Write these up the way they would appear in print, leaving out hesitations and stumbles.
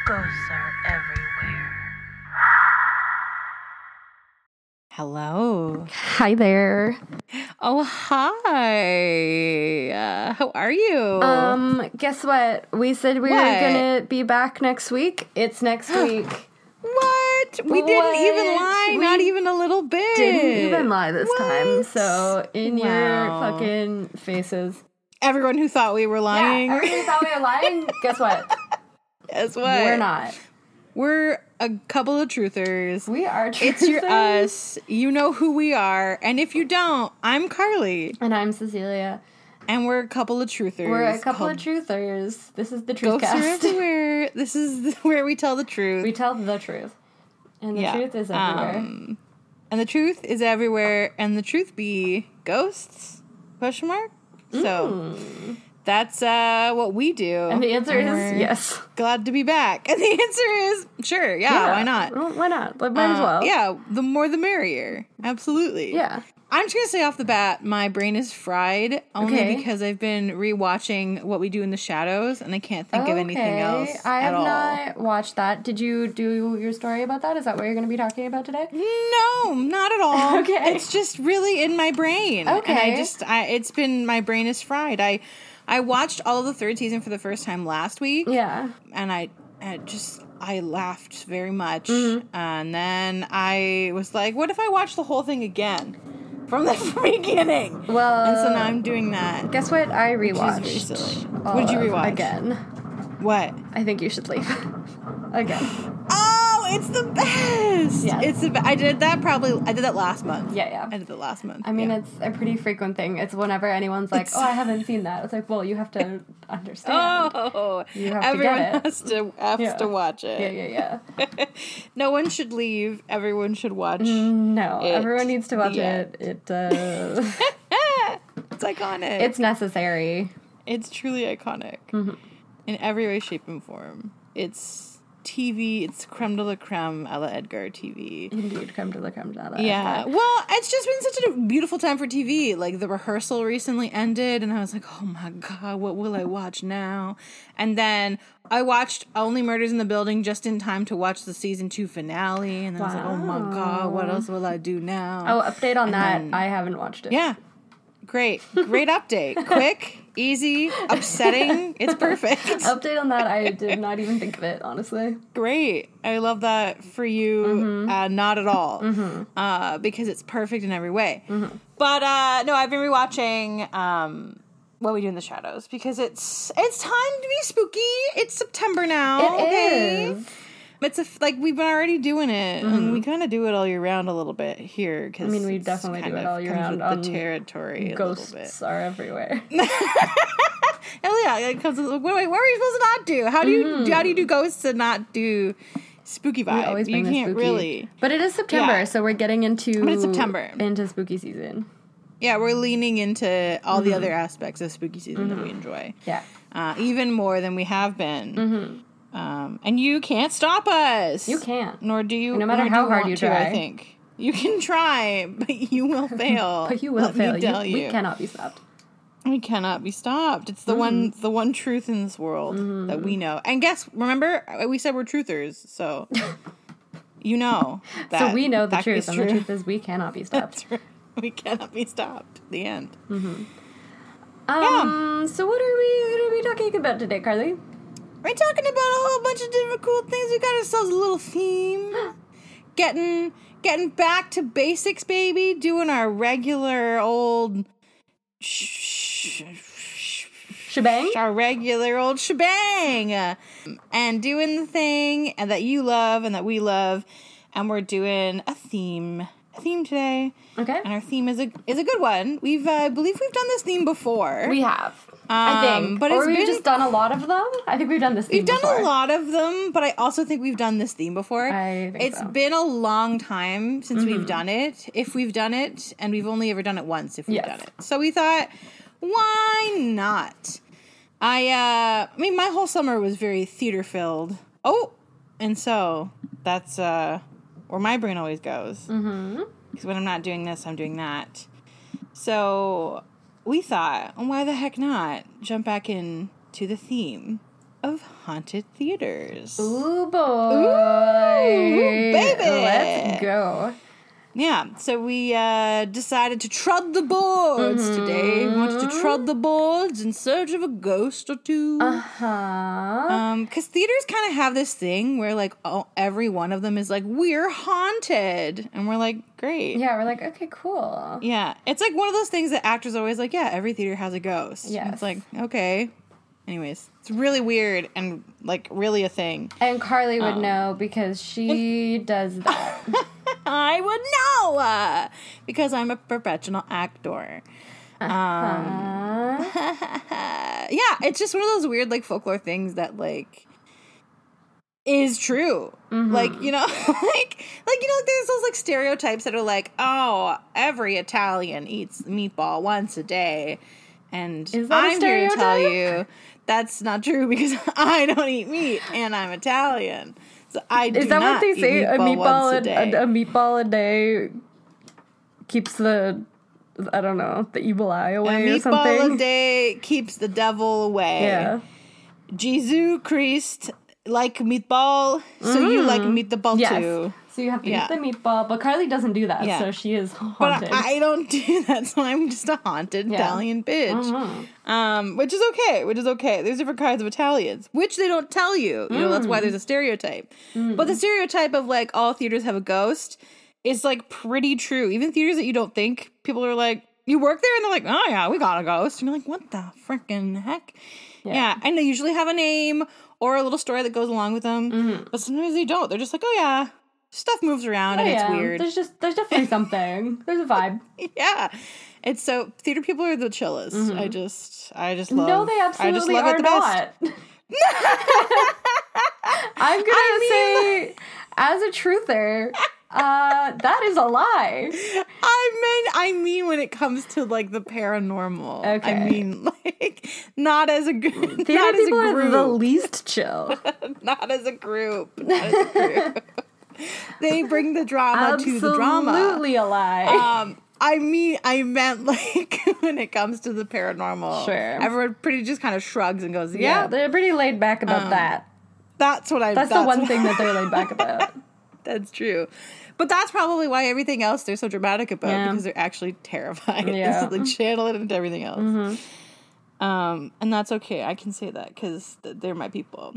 Ghosts are everywhere. Hello. Hi there. Oh, hi. How are you? Guess what? We said we were gonna be back next week. It's next week. What? We didn't even lie. We Not even a little bit. Didn't even lie this time. What? So in your Wow. fucking faces. Everyone who thought we were lying. Yeah, everybody thought we were lying. Guess what? Guess what? We're not. We're a couple of truthers. We are truthers. It's your us. You know who we are. And if you don't, I'm Carly. And I'm Cecilia. And we're a couple of truthers. We're a couple of truthers. This is the Ghosts are Truthcast. everywhere. This is where we tell the truth. We tell the truth. And the truth is everywhere. And the truth is everywhere. And the truth be ghosts? Question mark? So that's what we do. And the answer is we're yes. Glad to be back. And the answer is sure. Yeah, why not? Well, why not? Like, might as well. Yeah, the more the merrier. Absolutely. Yeah. I'm just going to say off the bat, my brain is fried only Okay. because I've been rewatching What We Do in the Shadows and I can't think of anything else I at have all. not watched that. Did you do your story about that? Is that what you're going to be talking about today? No, not at all. Okay. It's just really in my brain. Okay. And it's been, my brain is fried. I watched all of the third season for the first time last week. Yeah. And I laughed very much. Mm-hmm. And then I was like, what if I watch the whole thing again? From the beginning. Well, And so now I'm doing that. guess what? I Which rewatched. is very silly. all What did you of rewatch? Again. What? I think you should leave. Again. Oh, it's the best. Yes. It's the best. I did that last month. Yeah. I did that last month. I mean, yeah. it's a pretty frequent thing. It's whenever anyone's like, "Oh, I haven't seen that." It's like, well, you have to understand. Oh, You have to everyone get it. has to watch it. Yeah. No one should leave. Everyone should watch. No, It- everyone needs to watch yeah. it. It's It's iconic. it's necessary. It's truly iconic in every way, shape, and form. It's TV. It's creme de la creme a la Edgar TV. Indeed, creme de la creme de la Yeah. Edgar. Well, it's just been such a beautiful time for TV. Like, the rehearsal recently ended, and I was like, oh my God, what will I watch now? And then I watched Only Murders in the Building just in time to watch the season 2 finale, and I was like, oh my God, what else will I do now? Oh, update on that. then- I haven't watched it. Yeah. Great update. Quick, easy, upsetting. It's perfect. Update on that. I did not even think of it, honestly. Great. I love that for you. Not at all. Because it's perfect in every way. But no, I've been rewatching What We Do in the Shadows because it's time to be spooky. It's September now. It is. It's we've been already doing it, and we kind of do it all year round a little bit here. Cause I mean, we it's definitely do kind it of all year comes round with on the territory a little bit. Ghosts are everywhere. Hell yeah! It comes with, what are we supposed to not do? How do you do ghosts and not do spooky vibe? We always bring You the can't spooky. really. But it is September, Yeah. so we're getting into But it's September. into spooky season. Yeah, we're leaning into all the other aspects of spooky season that we enjoy. Yeah. Even more than we have been. And you can't stop us. You can't. Nor do you. No matter nor do how hard want you to, try. I think you can try, but you will fail. But you will Let fail. Me tell you. We cannot be stopped. We cannot be stopped. It's the one truth in this world that we know. And remember, we said we're truthers, so you know that. So we know the that truth, is and true. the truth is we cannot be stopped. We cannot be stopped. The end. So what are we going to be talking about today, Carly? We're talking about a whole bunch of different cool things. We got ourselves a little theme. Getting back to basics, baby. Doing our regular old Shebang? our regular old shebang, and doing the thing and that you love and that we love, and we're doing a theme today. Okay. And our theme is a good one. I believe we've done this theme before. We have. I think. but or it's we've been- just done a lot of them. I think we've done this theme We've done before. a lot of them, but I also think we've done this theme before. I think It's so. been a long time since we've done it, if we've done it, and we've only ever done it once if we've Yes. done it. So we thought, why not? I mean, my whole summer was very theater-filled. Oh, and so that's where my brain always goes. Because when I'm not doing this, I'm doing that. So we thought, why the heck not jump back into the theme of haunted theaters. Ooh, boy. Ooh, baby. Let's go. Yeah, so we decided to trod the boards today. We wanted to trod the boards in search of a ghost or two. Because theaters kind of have this thing where, like, every one of them is like, we're haunted. And we're like, great. Yeah, we're like, okay, cool. Yeah, it's like one of those things that actors are always like, yeah, every theater has a ghost. Yes. And it's like, okay. Anyways, it's really weird and, like, really a thing. And Carly would know because she does that. I would know because I'm a professional actor. Yeah, it's just one of those weird, like, folklore things that, like, is true. Like, you know, like, you know, there's those, like, stereotypes that are like, oh, every Italian eats meatball once a day. And Is that a I'm here to tell stereotype? you that's not true because I don't eat meat and I'm Italian. So I do Is that not what they eat say? A once a meatball day. a meatball a day keeps the, I don't know, the evil eye away A or something? meatball a day keeps the devil away. Yeah. Jesus Christ like meatball, so you like meatball Yes. too. So you have to Yeah. eat the meatball, but Carly doesn't do that, Yeah. so she is But haunted. I don't do that, so I'm just a haunted Italian bitch. Which is okay. There's different kinds of Italians, which they don't tell you. You know, that's why there's a stereotype. But the stereotype of, like, all theaters have a ghost is, like, pretty true. Even theaters that you don't think, people are like, you work there? And they're like, oh, yeah, we got a ghost. And you're like, what the freaking heck? Yeah. And they usually have a name or a little story that goes along with them. But sometimes they don't. They're just like, oh, yeah, stuff moves around and it's weird. There's definitely something. There's a vibe. Yeah. It's so, theater people are the chillest. I just love. No, they I just absolutely love are it the best. not. I'm gonna say, as a truther, that is a lie. I mean when it comes to, like, the paranormal. Okay. I mean, like, not as a group. Theater Not as a people are the group. least chill. Not as a group. Not as a group. They bring the drama to the drama. Absolutely a lie. I meant, like, when it comes to the paranormal. Sure. Everyone pretty just kind of shrugs and goes, yeah, yeah, they're pretty laid back about that. that's what I. That's the one thing that they're laid back about. That's true. But that's probably why everything else they're so dramatic about, Yeah. because they're actually terrified. Yeah. So they channel it into everything else. And that's okay. I can say that because they're my people.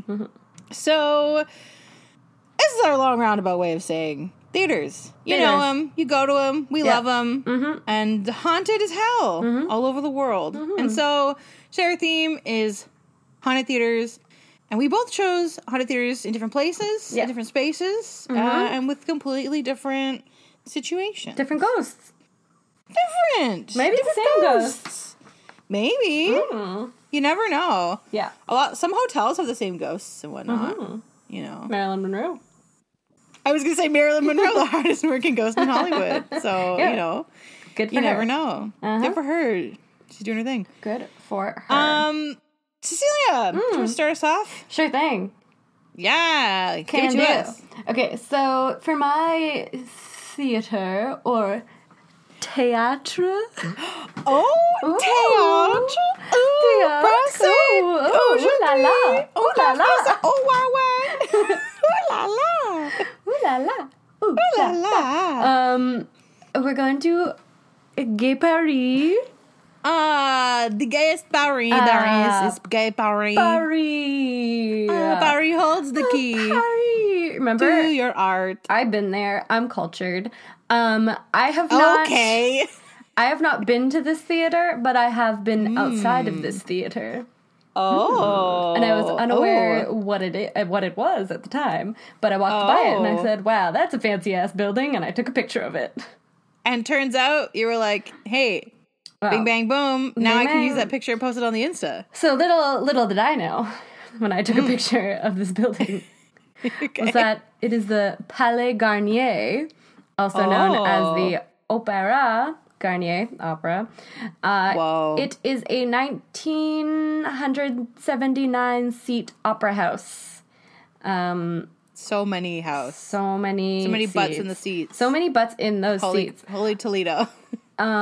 So this is our long roundabout way of saying theaters. You know them. You go to them. We love them. And haunted as hell all over the world. And so our theme is haunted theaters. And we both chose haunted theaters in different places, in different spaces, and with completely different situations. Different ghosts. Different. Maybe it's the same ghosts. Maybe. You never know. Yeah. Some hotels have the same ghosts and whatnot. You know. Marilyn Monroe. I was going to say Marilyn Monroe, the hardest working ghost in Hollywood. So, Yeah. you know, Good for you her. never know. Good for her. She's doing her thing. Good for her. Cecilia, do you want to start us off? Sure thing. Yeah. Give Can it to do. us. Okay, so for my theater or theatre. Oh, theatre. Ooh, Brussels. Oh, ooh la la. Ooh la la. Oh, wow, wow. Ooh la la. Ooh la la. Ooh Ooh la la. We're going to Gay Paris. The gayest Paris there is Gay Paris. Paris. Paris holds the key Paris. Remember? to your art. I've been there. I'm cultured. I have not. Okay. I have not been to this theater, but I have been outside of this theater. Oh. And I was unaware what it was at the time, but I walked by it and I said, "Wow, that's a fancy ass building," and I took a picture of it. And turns out you were like, hey, Wow. bing, bang, boom. Now Bing, I can use bang. that picture and post it on the Insta. So little did I know when I took a picture of this building was that it is the Palais Garnier, also known as the Opéra Garnier Opera. Whoa. It is a 1979 seat opera house. So many house. So many butts in seats. the seats. So many butts in those Holy, seats. holy Toledo.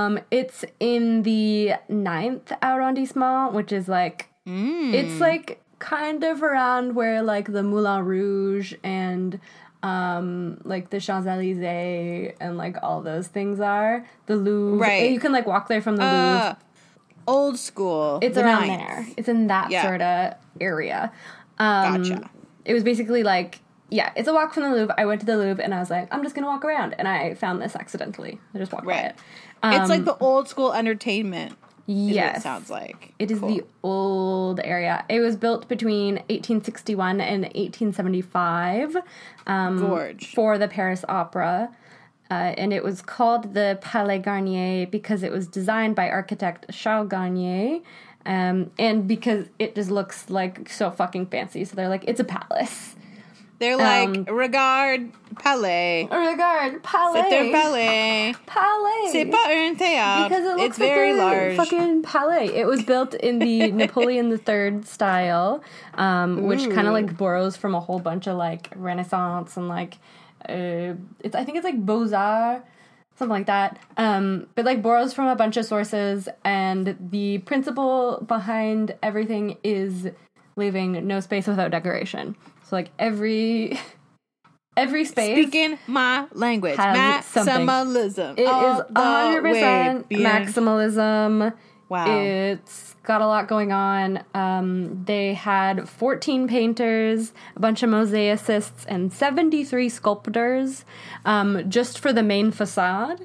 It's in the 9th arrondissement, which is like, it's like kind of around where like the Moulin Rouge and like the Champs-Élysées and like all those things are. The Louvre. Right. You can like walk there from the Louvre. Old school. It's the around ninth. there. It's in that sort of area. Gotcha. It was basically like, yeah, it's a walk from the Louvre. I went to the Louvre and I was like, I'm just going to walk around. And I found this accidentally. I just walked by it. It's like the old school entertainment. Yes. It sounds like. It is the old area. It was built between 1861 and 1875. Gorge. For the Paris Opera. And it was called the Palais Garnier because it was designed by architect Charles Garnier. And because it just looks like so fucking fancy. So they're like, it's a palace. They're like, regard palais. Regard palais. C'est un palais. Palais. C'est pas un théâtre. Because it looks it's very like a large. fucking palais. It was built in the Napoleon III style, which kind of like borrows from a whole bunch of like Renaissance and like I think it's like Beaux-Arts, something like that. But like borrows from a bunch of sources, and the principle behind everything is leaving no space without decoration. So like every space. Speaking my language. Has something. Maximalism. It is 100% maximalism. Wow. It's got a lot going on. They had 14 painters, a bunch of mosaicists, and 73 sculptors just for the main facade.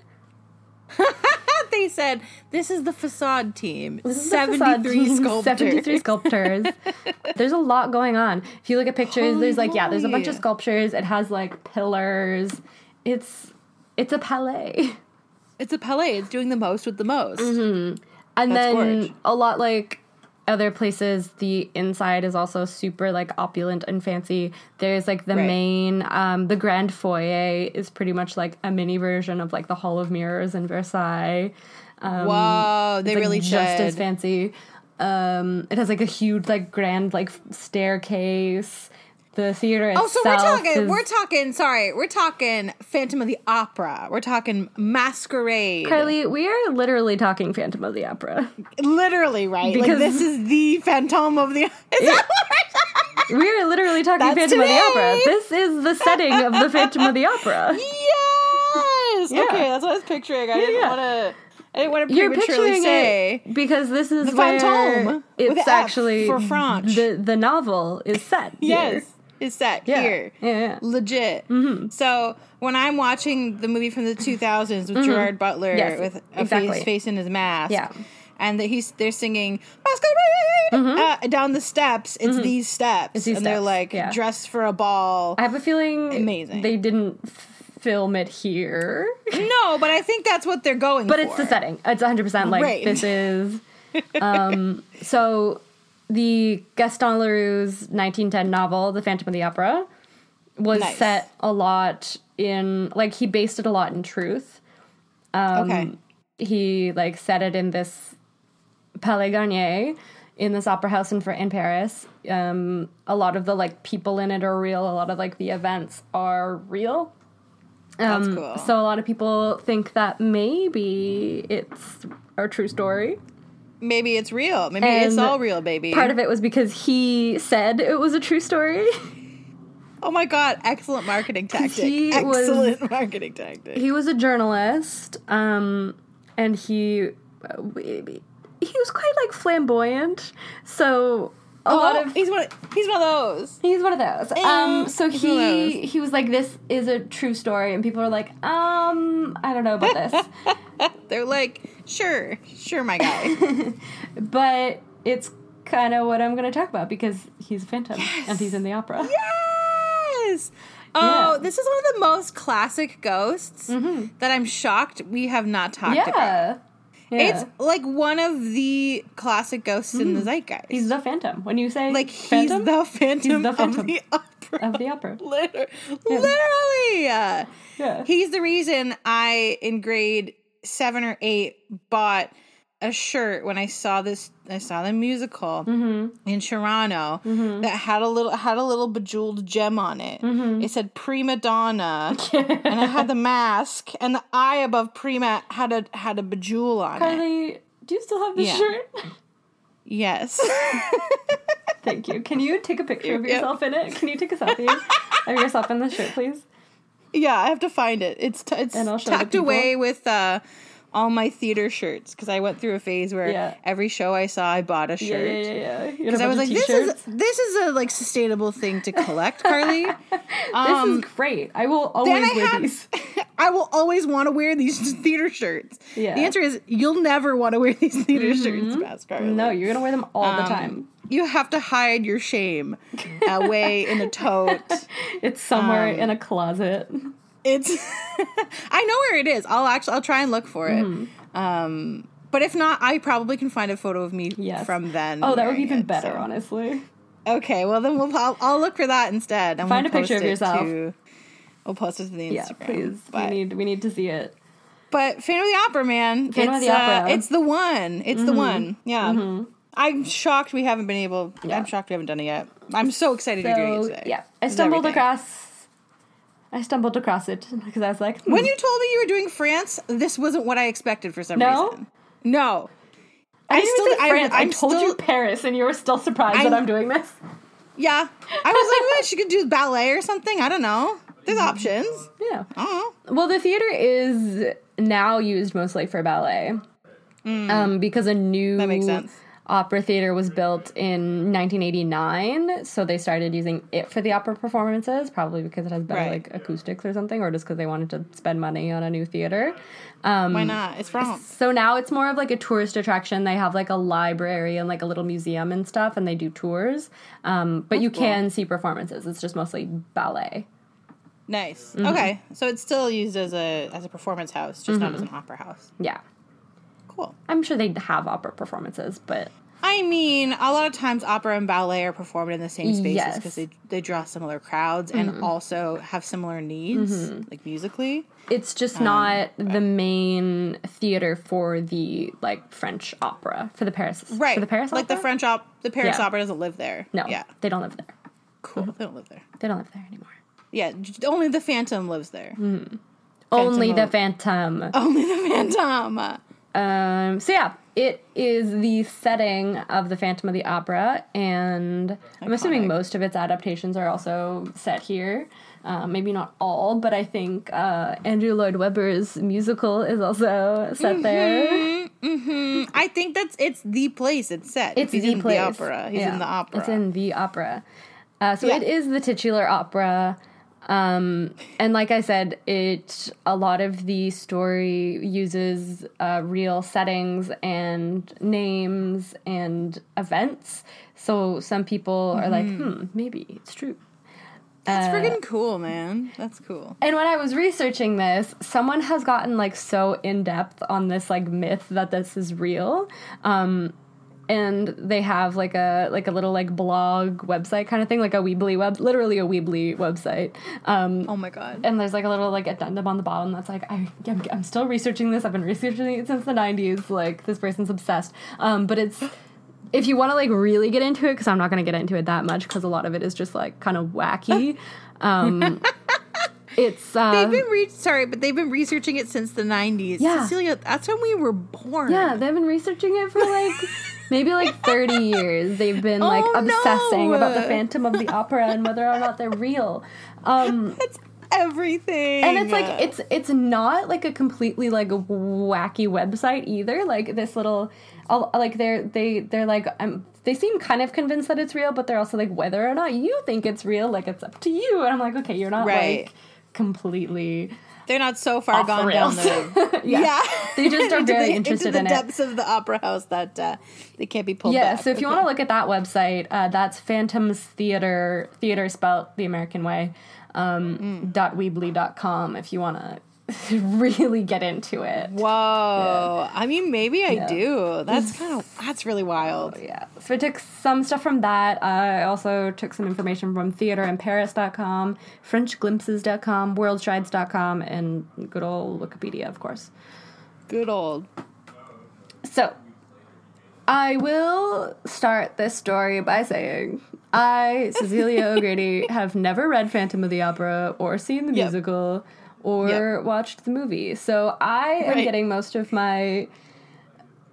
They said, this is the facade team. This is the facade 73 team, sculptors. 73 sculptors. There's a lot going on. If you look at pictures, there's like, there's a bunch of sculptures. It has like pillars. It's a palais. It's a palais. It's doing the most with the most. Mm-hmm. And That's then gorge. a lot like other places, the inside is also super like opulent and fancy. There's like the main, the grand foyer is pretty much like a mini version of like the Hall of Mirrors in Versailles. Whoa, they It's, like, really just should. as fancy. It has like a huge like grand like staircase. The theater itself. Oh, so we're talking Phantom of the Opera. We're talking Masquerade. Carly, we are literally talking Phantom of the Opera. Literally, right? Because- like, this is the Phantom of the... Is that what We are literally talking That's Phantom of the today. Opera. This is the setting of the Phantom of the Opera. Yes! Yeah. Okay, that's what I was picturing. I didn't want to You're prematurely picturing say... it because this is The where Fantôme, with it's F actually for French. the novel is set. Yes. Is set here. Yeah. Legit. Mm-hmm. So when I'm watching the movie from the 2000s with Gerard Butler Yes, with exactly. his face in his mask, Yeah. and they're singing Masquerade down the steps. It's these steps, It's these and they're steps, like yeah. dressed for a ball. I have a feeling Amazing. they didn't film it here. No, but I think that's what they're going But for. it's the setting. It's 100% like Right. this is. So the Gaston Leroux's 1910 novel, The Phantom of the Opera, was Nice. set a lot in like he based it a lot in truth. Okay. He like set it in this Palais Garnier in this opera house in Paris. A lot of the like people in it are real. A lot of like the events are real. That's cool. So a lot of people think that maybe it's a true story. Maybe it's real. Maybe And it's all real, baby. Part of it was because he said it was a true story. Oh my god! Excellent marketing tactic. Excellent marketing tactic. He was a journalist, and he was quite like flamboyant. So a lot of he's one of those. he's one of those. So he's one of those. he was like, this is a true story, and people were like, I don't know about this. They're like, sure, my guy. But it's kind of what I'm going to talk about because he's a phantom and he's in the opera. Yes. Oh, this is one of the most classic ghosts that I'm shocked we have not talked about. Yeah. It's like one of the classic ghosts in the zeitgeist. He's the phantom. When you say like phantom, he's the phantom He's the Phantom of the opera. of the opera. Literally. Yeah. He's the reason I, in grade 7 or 8, bought a shirt when I saw the musical in Toronto that had a little bejeweled gem on it. It said prima donna, and it had the mask, and the eye above prima had a bejewel on it. Carly, do you still have this Yeah. shirt? Yes. Thank you. Can you take a picture of yourself in it? Can you take a selfie of yourself in the shirt, please? Yeah, I have to find it. It's And I'll show tucked the people. away with all my theater shirts because I went through a phase where every show I saw, I bought a shirt. Yeah. Because I was like, this is a like sustainable thing to collect, Carly. This is great. I will always wear these. I will always want to wear these theater shirts. Yeah. The answer is you'll never want to wear these theater shirts, Bess, Carly. No, you're going to wear them all the time. You have to hide your shame away in a tote. It's somewhere in a closet. It's I know where it is. I'll try and look for it. But if not, I probably can find a photo of me from then. Oh, that would be even better, honestly. Okay, well then I'll look for that instead. And find we'll a picture of yourself. We'll post it to the Instagram. Yeah, please. But, we need to see it. But Phantom of the Opera, man. Phantom of the Opera. It's the one. It's the one. Yeah. I'm shocked we haven't been able. Yeah. I'm shocked we haven't done it yet. I'm so excited you're doing it today. Yeah, I stumbled across it because I was like, when you told me you were doing France, this wasn't what I expected for some reason. No. I didn't even say France. I told you Paris, and you were still surprised that I'm doing this. Yeah. I was like, well, she could do ballet or something. I don't know. There's options. Yeah. I don't know. Well, the theater is now used mostly for ballet. Because a new that makes sense. Opera theater was built in 1989, so they started using it for the opera performances, probably because it has better like acoustics or something, or just because they wanted to spend money on a new theater. Why not? It's France. So now it's more of like a tourist attraction. They have like a library and like a little museum and stuff, and they do tours. But you can see performances. It's just mostly ballet. Nice. Okay, so it's still used as a performance house, just not as an opera house. Yeah. Cool. I'm sure they have opera performances, but... I mean, a lot of times opera and ballet are performed in the same spaces because they draw similar crowds and also have similar needs, like musically. It's just not the main theater for the, like, French opera, for the Paris. Right. For the Paris like opera? the Paris opera doesn't live there. No, yeah. They don't live there. Cool. They don't live there. They don't live there anymore. Yeah, only the Phantom lives there. Only the Phantom. Only the Phantom. So yeah, it is the setting of the Phantom of the Opera, and I'm assuming most of its adaptations are also set here. Maybe not all, but I think Andrew Lloyd Webber's musical is also set there. I think it's the place it's set. It's He's the in place. the opera. He's in the opera. It's in the opera. So it is the titular opera. And like I said, a lot of the story uses real settings and names and events. So some people are like, maybe it's true. That's freaking cool, man. That's cool. And when I was researching this, someone has gotten like so in depth on this like myth that this is real. And they have like a little like blog website kind of thing, like a Weebly literally a Weebly website. Oh my god! And there's like a little like addendum on the bottom that's like I'm still researching this. I've been researching it since the 90s. Like this person's obsessed. But it's if you want to like really get into it, because I'm not going to get into it that much because a lot of it is just like kind of wacky. It's they've been researching it since the 90s. Yeah. Cecilia, that's when we were born. Yeah, they've been researching it for like maybe like 30 years. They've been like obsessing about the Phantom of the Opera and whether or not they're real. That's everything. And it's like it's not like a completely like wacky website either. Like this little like they're like they seem kind of convinced that it's real, but they're also like whether or not you think it's real, like it's up to you. And I'm like, okay, you're not like completely. They're not so far gone down the They just are very interested in it. Into the depths of the opera house that they can't be pulled back. Yeah, so if you want to look at that website, that's Phantom's Theater spelled the American way, .weebly.com if you want to really get into it. Whoa. Yeah. I mean, maybe I do. That's really wild. Yeah. So I took some stuff from that. I also took some information from theaterinparis.com, frenchglimpses.com, worldstrides.com, and good old Wikipedia, of course. Good old. So, I will start this story by saying I, Cecilia O'Grady, have never read Phantom of the Opera or seen the musical or watched the movie. So I am getting most of my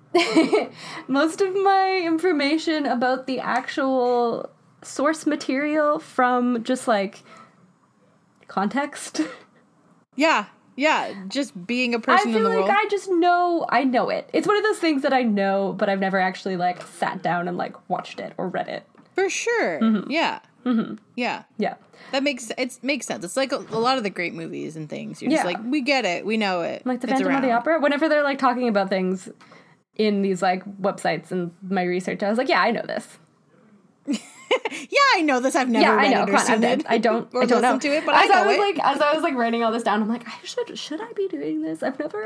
most of my information about the actual source material from just like context. Yeah, just being a I person in feel the like world. I know it. It's one of those things that I know, but I've never actually like sat down and like watched it or read it. For sure. Yeah. Yeah. Yeah. That makes sense. It's like a lot of the great movies and things. You're just Yeah. like, we get it, we know it. Like the It's Phantom of the around. Opera. Whenever they're like talking about things in these like websites and my research, I was like, yeah, I know this. Yeah, I know this. I've never Yeah, I read know. it or Come on, seen it. I don't or I don't know. listened to it, but I know it. As I was like writing all this down, I'm like, should I be doing this? I've never.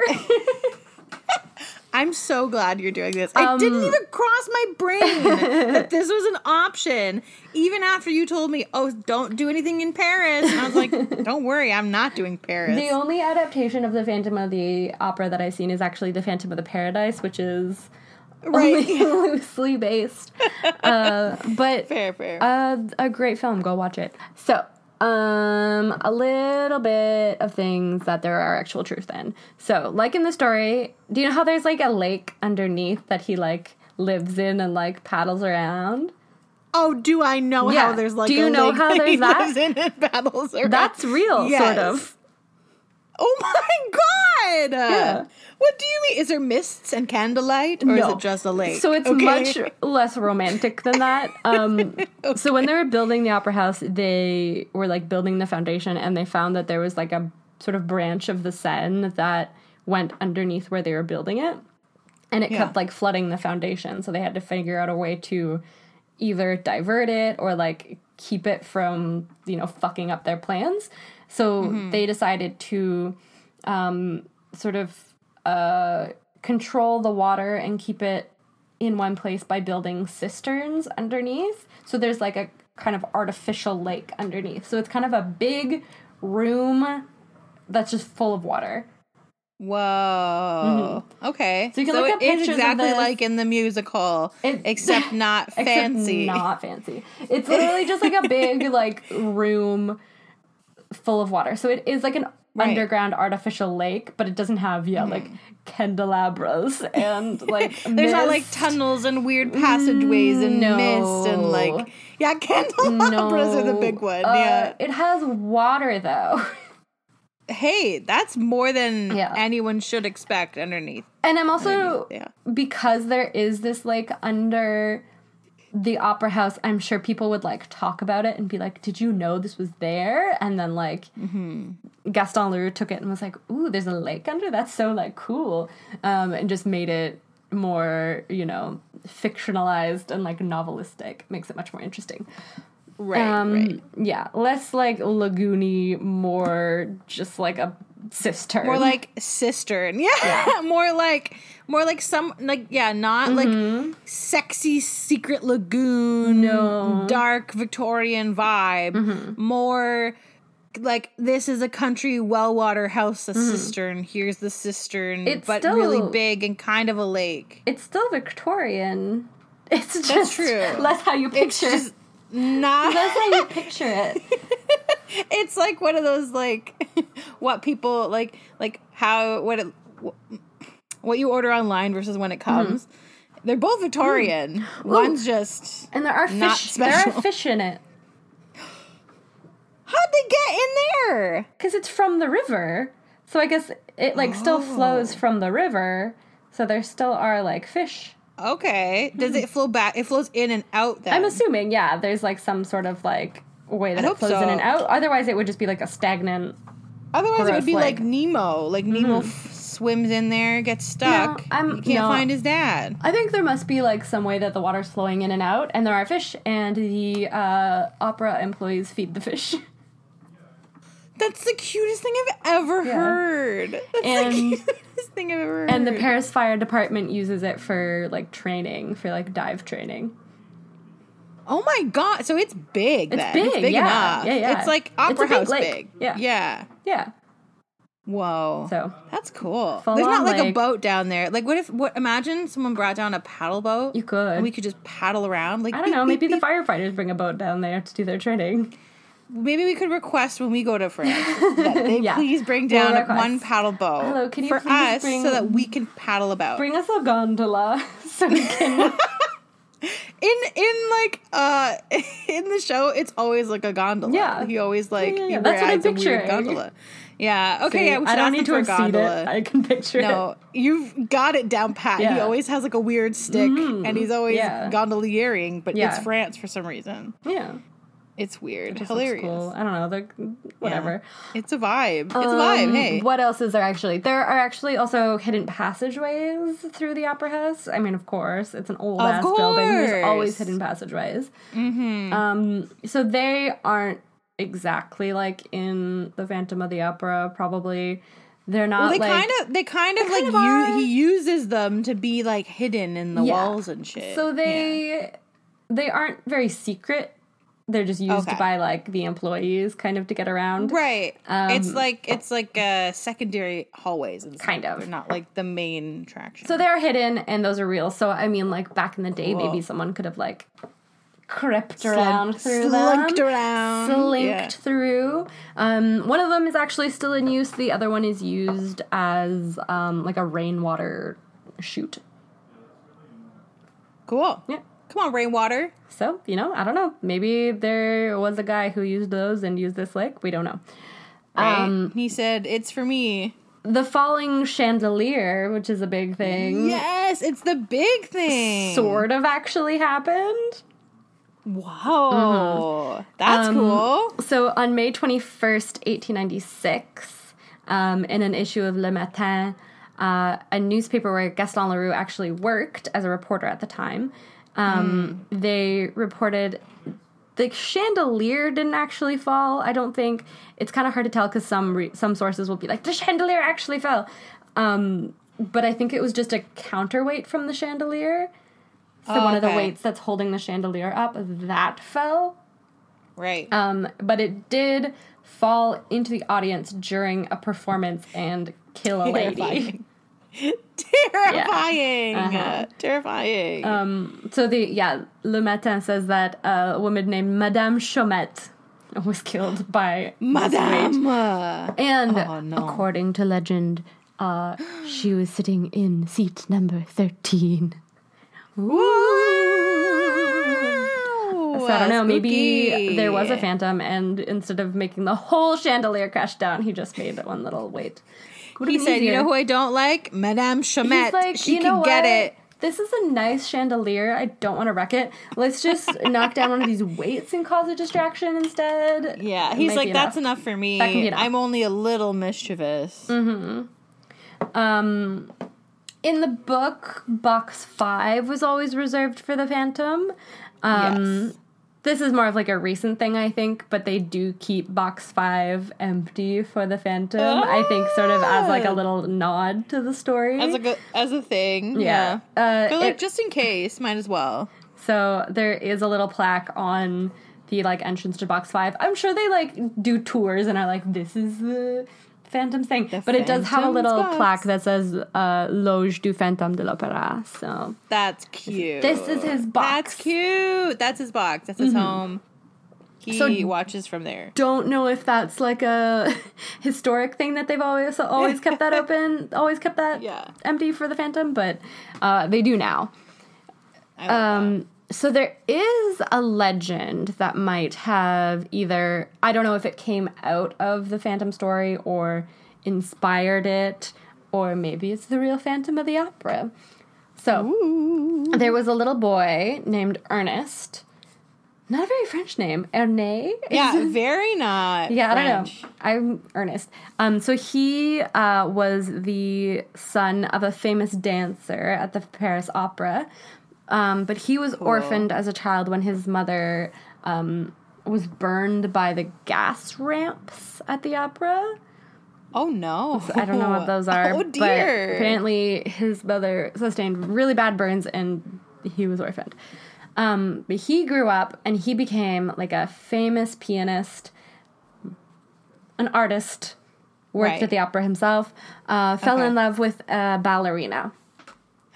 I'm so glad you're doing this. It didn't even cross my brain that this was an option. Even after you told me, oh, don't do anything in Paris. And I was like, don't worry, I'm not doing Paris. The only adaptation of the Phantom of the Opera that I've seen is actually the Phantom of the Paradise, which is only loosely based. But Fair. a great film. Go watch it. So, a little bit of things that there are actual truth in. So, like in the story, do you know how there's like a lake underneath that he like lives in and like paddles around? Oh, do I know Yeah. how there's like Do you a know lake how that there's he that? lives in and battles around? That's real, Yes. sort of. Oh my god! Yeah. What do you mean? Is there mists and candlelight, or is it just a lake? So it's much less romantic than that. So when they were building the opera house, they were like building the foundation, and they found that there was like a sort of branch of the Seine that went underneath where they were building it, and it kept like flooding the foundation. So they had to figure out a way to either divert it or like keep it from, you know, fucking up their plans. So they decided to sort of control the water and keep it in one place by building cisterns underneath. So there's like a kind of artificial lake underneath. So it's kind of a big room that's just full of water. Whoa. Okay. So you can look up it is pictures of exactly this. like in the musical, except not Except fancy. not fancy. It's literally just like a big like room full of water. So it is like an underground artificial lake, but it doesn't have like candelabras and like There's not like mist. tunnels and weird passageways and No. mist and like candelabras are the big one. Yeah. It has water though. Hey, that's more than Yeah. anyone should expect underneath. And I'm also Yeah. because there is this like under the opera house, I'm sure people would like talk about it and be like, did you know this was there? And then like Gaston Leroux took it and was like, ooh, there's a lake under? That's so like cool. And just made it more, you know, fictionalized and like novelistic. Makes it much more interesting. Right. Yeah, less like lagoony, more just like a cistern. More like cistern. Yeah. more like some like not like sexy secret lagoon, No. dark Victorian vibe. More like this is a country well water house, a cistern. Here's the cistern, It's but still- really big and kind of a lake. It's still Victorian. It's just true. less how you It's picture just not. That's how you picture it. It's like one of those like what people like how what you order online versus when it comes. They're both Victorian. One's just And there are Not fish. There are special. fish in it how'd they get in there? because it's from the river. So I guess it like still flows from the river. So there still are like fish. Okay, does it flow back? It flows in and out. Then I'm assuming, yeah. There's like some sort of like way that I it hope flows in so. and out. Otherwise, it would just be like a stagnant. Otherwise, it gross, would be like like- Nemo. Like Nemo swims in there, gets stuck. No, you can't find his dad. I think there must be like some way that the water's flowing in and out, and there are fish, and the opera employees feed the fish. That's the cutest thing I've ever heard. That's And- the cutest thing I've ever heard. And the Paris Fire Department uses it for like training, for like dive training. Oh my god! So it's big. It's then. big, It's big yeah. enough. Yeah, yeah. It's like It's a opera big house lake. big. Yeah. Yeah. Yeah. Whoa. So That's cool. Full There's not on, like a like- boat down there. Like what imagine someone brought down a paddle boat. you could. And we could just paddle around. Like I don't know. Maybe the firefighters bring a boat down there to do their training. maybe we could request when we go to France that they Yeah. please bring We'll down request. one paddle boat Hello, can you for please us bring- so that we can paddle about. Bring us a gondola so we can. In the show, it's always like a gondola. Yeah. He always like Yeah. he That's what I'm rides a weird picturing. gondola. Yeah. Okay. See, Yeah. We should I don't ask need him to for a exceed gondola. it. I can picture it. No, you've got it down pat. He Yeah. always has like a weird stick, and he's always yeah. gondoliering, but Yeah. it's France for some reason. Yeah. It's weird, Just looks hilarious. cool. I don't know. Like, whatever. It's a vibe. It's a vibe. Hey, What else is there actually? There are actually also hidden passageways through the opera house. I mean, of course, it's an old ass building. There's always course. hidden passageways. So they aren't exactly like in the Phantom of the Opera. Probably they're not. they like, kind of like are. he uses them to be like hidden in the walls and shit. So they aren't very secret. They're just used Okay. by like the employees, kind of to get around. Right. It's like secondary hallways and stuff. Kind of. They're not like the main attraction. So they're hidden and those are real. So I mean, like back in the day, Cool. maybe someone could have like crept around through slunked them, around. slinked Yeah. through. One of them is actually still in use. The other one is used as like a rainwater chute. Cool. Yeah. Come on, rainwater. So, you know, I don't know. Maybe there was a guy who used those and used this lake. We don't know. Right? He said, "It's for me." The falling chandelier, which is a big thing, Yes, it's the big thing. sort of actually happened. Wow, that's cool. So on May 21st, 1896, in an issue of Le Matin, a newspaper where Gaston Leroux actually worked as a reporter at the time, they reported the chandelier didn't actually fall. I don't think. It's kind of hard to tell because some sources will be like, the chandelier actually fell. But I think it was just a counterweight from the chandelier. So one of the Okay. weights that's holding the chandelier up, that fell. Right. But it did fall into the audience during a performance and kill a lady. Terrifying. Uh-huh. Terrifying. So Le Matin says that a woman named Madame Chaumette was killed by this weight. Madame. And Oh, no. according to legend, she was sitting in seat number 13. Woo! So I don't know, maybe Spooky. there was a phantom, and instead of making the whole chandelier crash down, he just made one little weight. He said, "You know who I don't like? Madame Chaumette. He's like, she you can know get what? it." This is a nice chandelier. I don't want to wreck it. Let's just knock down one of these weights and cause a distraction instead. Yeah, It he's might like, be "That's enough for me. That can be enough. I'm only a little mischievous." In the book, Box 5 was always reserved for the Phantom. Yes. This is more of like a recent thing, I think, but they do keep Box 5 empty for the Phantom. I think sort of as like a little nod to the story. As a thing. Yeah. But like, just in case, might as well. So there is a little plaque on the like entrance to Box 5. I'm sure they like do tours and are like, this is the Phantom's thing. But it does have a Phantom's little box. plaque that says Loge du Fantôme de l'Opéra. So That's cute. this is his box. That's cute. That's his box. That's his home. He So- watches from there. Don't know if that's like a historic thing that they've always kept that open, always kept that Yeah. empty for the Phantom, but they do now. I love that. So there is a legend that might have either, I don't know if it came out of the Phantom story or inspired it, or maybe it's the real Phantom of the Opera. So there was a little boy named Ernest. Not a very French name. Ernest? Yeah, very not. Yeah, I French. don't know. I'm Ernest. So he was the son of a famous dancer at the Paris Opera. But he was orphaned as a child when his mother was burned by the gas ramps at the opera. Oh no. I don't know what those are. Oh But dear. apparently his mother sustained really bad burns and he was orphaned. But he grew up and he became like a famous pianist, an artist, worked Right. at the opera himself, fell in love with a ballerina.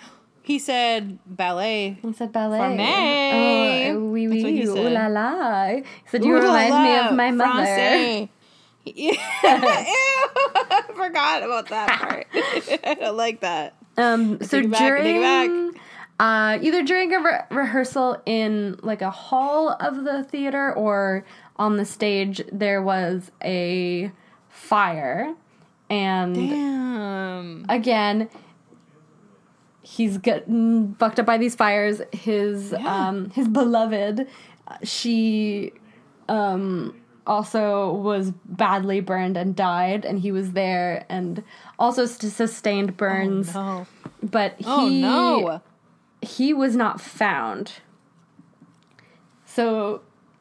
He said ballet. He said ballet. For me. Oh, oui, That's what oui. he said. Ooh la la. He said, you Ooh la remind me la, of my mother. Francais. Ew, I forgot about that part. I don't like that. So Take it back, during, take it back. Either during a rehearsal in like a hall of the theater or on the stage, there was a fire, and Damn. again, he's getting fucked up by these fires. His beloved, she also was badly burned and died, and he was there and also sustained burns. Oh, no. But he was not found. So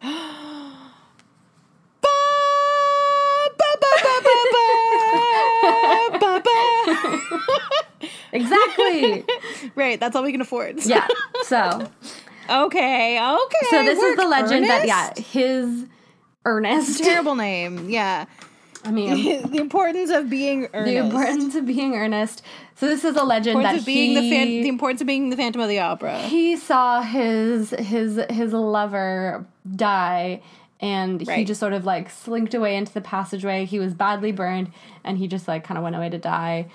exactly. Right, that's all we can afford. So. Yeah. So Okay. so this is the legend Ernest? that his Ernest. Terrible name. Yeah. I mean, The importance of being earnest. the importance of being earnest. So this is a legend that the importance of being the Phantom of the Opera. he saw his lover die, and he Right. just sort of like slinked away into the passageway. He was badly burned, and he just like kind of went away to die.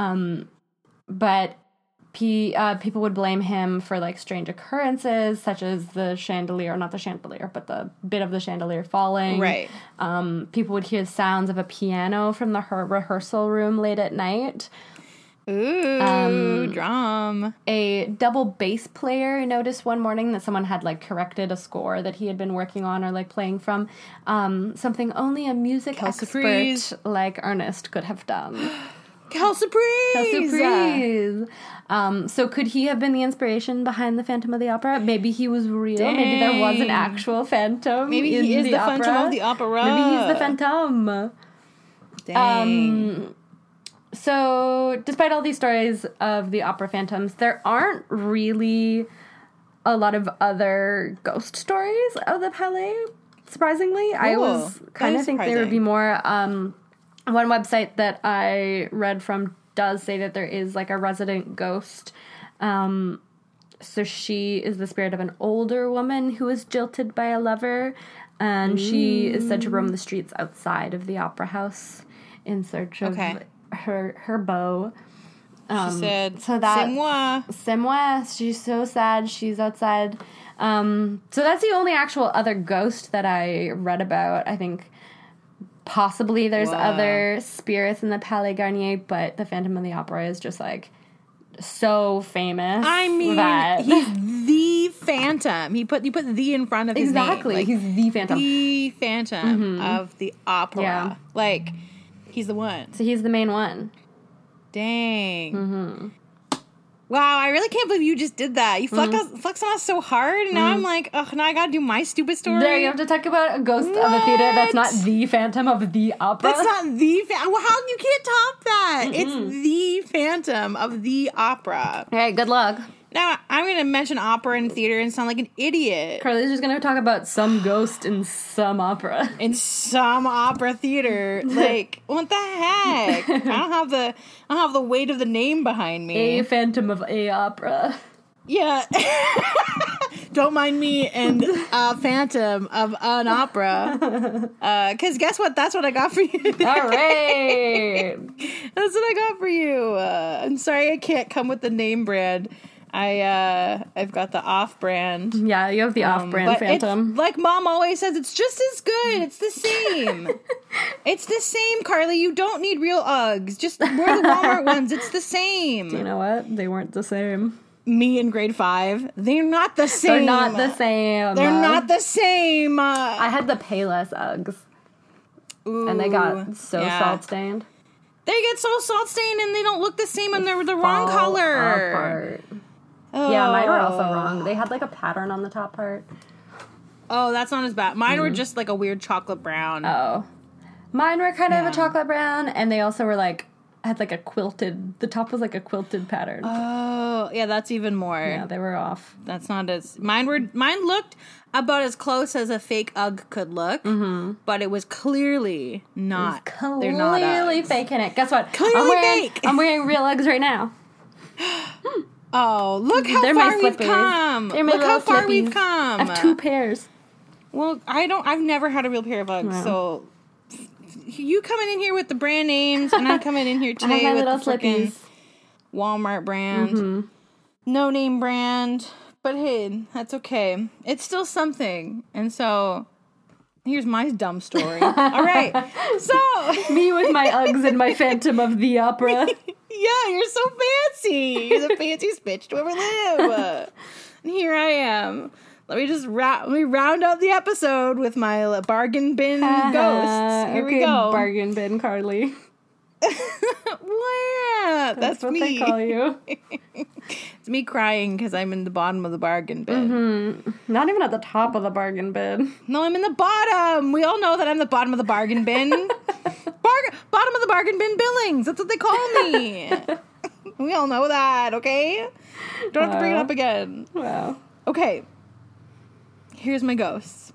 But people would blame him for like strange occurrences, such as the chandelier, not the chandelier, but the bit of the chandelier falling. Right. People would hear sounds of a piano from the rehearsal room late at night. Ooh, drum. A double bass player noticed one morning that someone had like corrected a score that he had been working on or like playing from, something only a music Calciprese. expert like Ernest could have done. Calciprese. Calciprese. So could he have been the inspiration behind the Phantom of the Opera? Maybe he was real. Maybe there was an Dang. actual Phantom. Maybe in he is the opera. Phantom of the Opera. Maybe he's the Phantom. Dang. So, despite all these stories of the opera phantoms, there aren't really a lot of other ghost stories of the Palais, surprisingly. I was kind of think there would be more. One website that I read from does say that there is like a resident ghost. So she is the spirit of an older woman who was jilted by a lover, and she is said to roam the streets outside of the opera house in search of her beau. She said, so that c'est moi. C'est moi. She's so sad. She's outside. So that's the only actual other ghost that I read about. I think possibly there's other spirits in the Palais Garnier, but the Phantom of the Opera is just like so famous. I mean, he's the Phantom. You put the in front of his name. Exactly. Like, He's the Phantom. the Phantom of the Opera. Yeah. Like, he's the one. So he's the main one. Dang. Wow, I really can't believe you just did that. You flexed on us so hard, and now I'm like, ugh, now I gotta do my stupid story. There, you have to talk about a ghost of a theater that's not the Phantom of the Opera. That's not the Phantom. Well, how you can't top that? It's the Phantom of the Opera. All right, good luck. Now, I'm going to mention opera and theater and sound like an idiot. Carly's just going to talk about some ghost in some opera. In some opera theater. Like, what the heck? I don't have the weight of the name behind me. A Phantom of a Opera. Yeah. Don't mind me and Phantom of an Opera. Because guess what? That's what I got for you. All right. That's what I got for you. I'm sorry I can't come with the name brand. I've got the off-brand. Yeah, you have the off-brand Phantom. Like Mom always says, it's just as good. It's the same. It's the same, Carly. You don't need real Uggs. Just wear the Walmart ones. It's the same. You know what? They weren't the same. Me in grade 5. They're not the same. They're not the same. They're not the same. I had the Payless Uggs. Ooh, and they got so salt-stained. They get so salt-stained and they don't look the same and they're the wrong color. Apart. Oh. Yeah, mine were also wrong. They had like a pattern on the top part. Oh, that's not as bad. Mine were just like a weird chocolate brown. Oh. Mine were kind of a chocolate brown, and they also were like, had like a quilted, the top was like a quilted pattern. Oh, yeah, that's even more. Yeah, they were off. That's not as, mine looked about as close as a fake Ugg could look, but it was clearly not. They're not Clearly Uggs. faking it. Guess what? Clearly fake. I'm wearing real Uggs right now. Oh, look how They're my far we've slippers. come. They're my Look how little far we've slippies. come. I have 2 pairs. Well, I've never had a real pair of Uggs, Wow. so you coming in here with the brand names, and I'm coming in here I have today my with little the frickin' slippies. Walmart brand, no name brand. But hey, that's okay. It's still something. And so here's my dumb story. All right. So Me with my Uggs and my Phantom of the Opera. yeah, you're so fancy. You're the fanciest bitch to ever live. And here I am. Let me round out the episode with my bargain bin ghosts. Here we Okay, go. Bargain bin Carly. Wow, that's what me. they call you. It's me crying because I'm in the bottom of the bargain bin. Not even at the top of the bargain bin. No, I'm in the bottom. We all know that I'm the bottom of the bargain bin. Bottom of the bargain bin Billings. That's what they call me. We all know that, okay? Don't have to bring it up again. Wow. Okay. Here's my ghosts.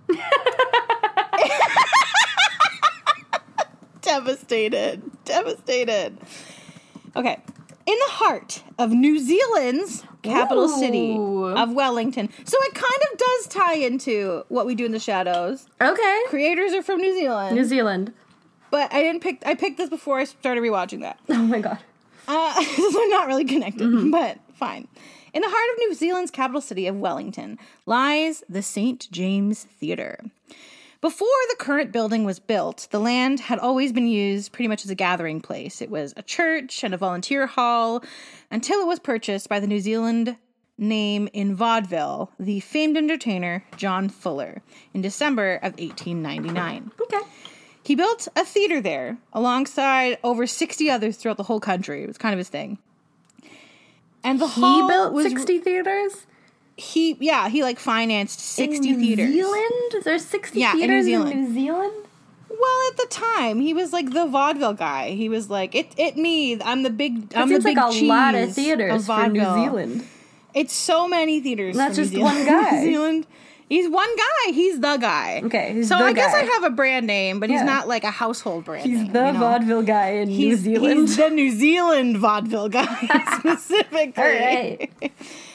Devastated. Okay. In the heart of New Zealand's capital city Ooh. of Wellington. So it kind of does tie into what we do in the shadows. Okay. Creators are from New Zealand. New Zealand. But I picked this before I started rewatching that. Oh my god. So they're not really connected, but fine. In the heart of New Zealand's capital city of Wellington lies the St. James Theatre. Before the current building was built, the land had always been used pretty much as a gathering place. It was a church and a volunteer hall until it was purchased by the New Zealand name in vaudeville, the famed entertainer John Fuller, in December of 1899. Okay. He built a theater there alongside over 60 others throughout the whole country. It was kind of his thing. And the hall He built was 60 theaters? he like financed 60 in New theaters. Zealand? There's 60 Yeah, in New theaters in Zealand. New Zealand? Well, at the time, he was like the vaudeville guy. He was like, it me. I'm the big. That I'm the seems big like a cheese lot of theaters of for New vaudeville. Zealand. It's so many theaters. That's for New just Zealand. one guy. New Zealand. He's one guy. He's the guy. Okay, he's so the I guess guy. I have a brand name, but he's Yeah. not like a household brand He's name. the you know? vaudeville guy in New Zealand. He's the New Zealand vaudeville guy specifically. All right.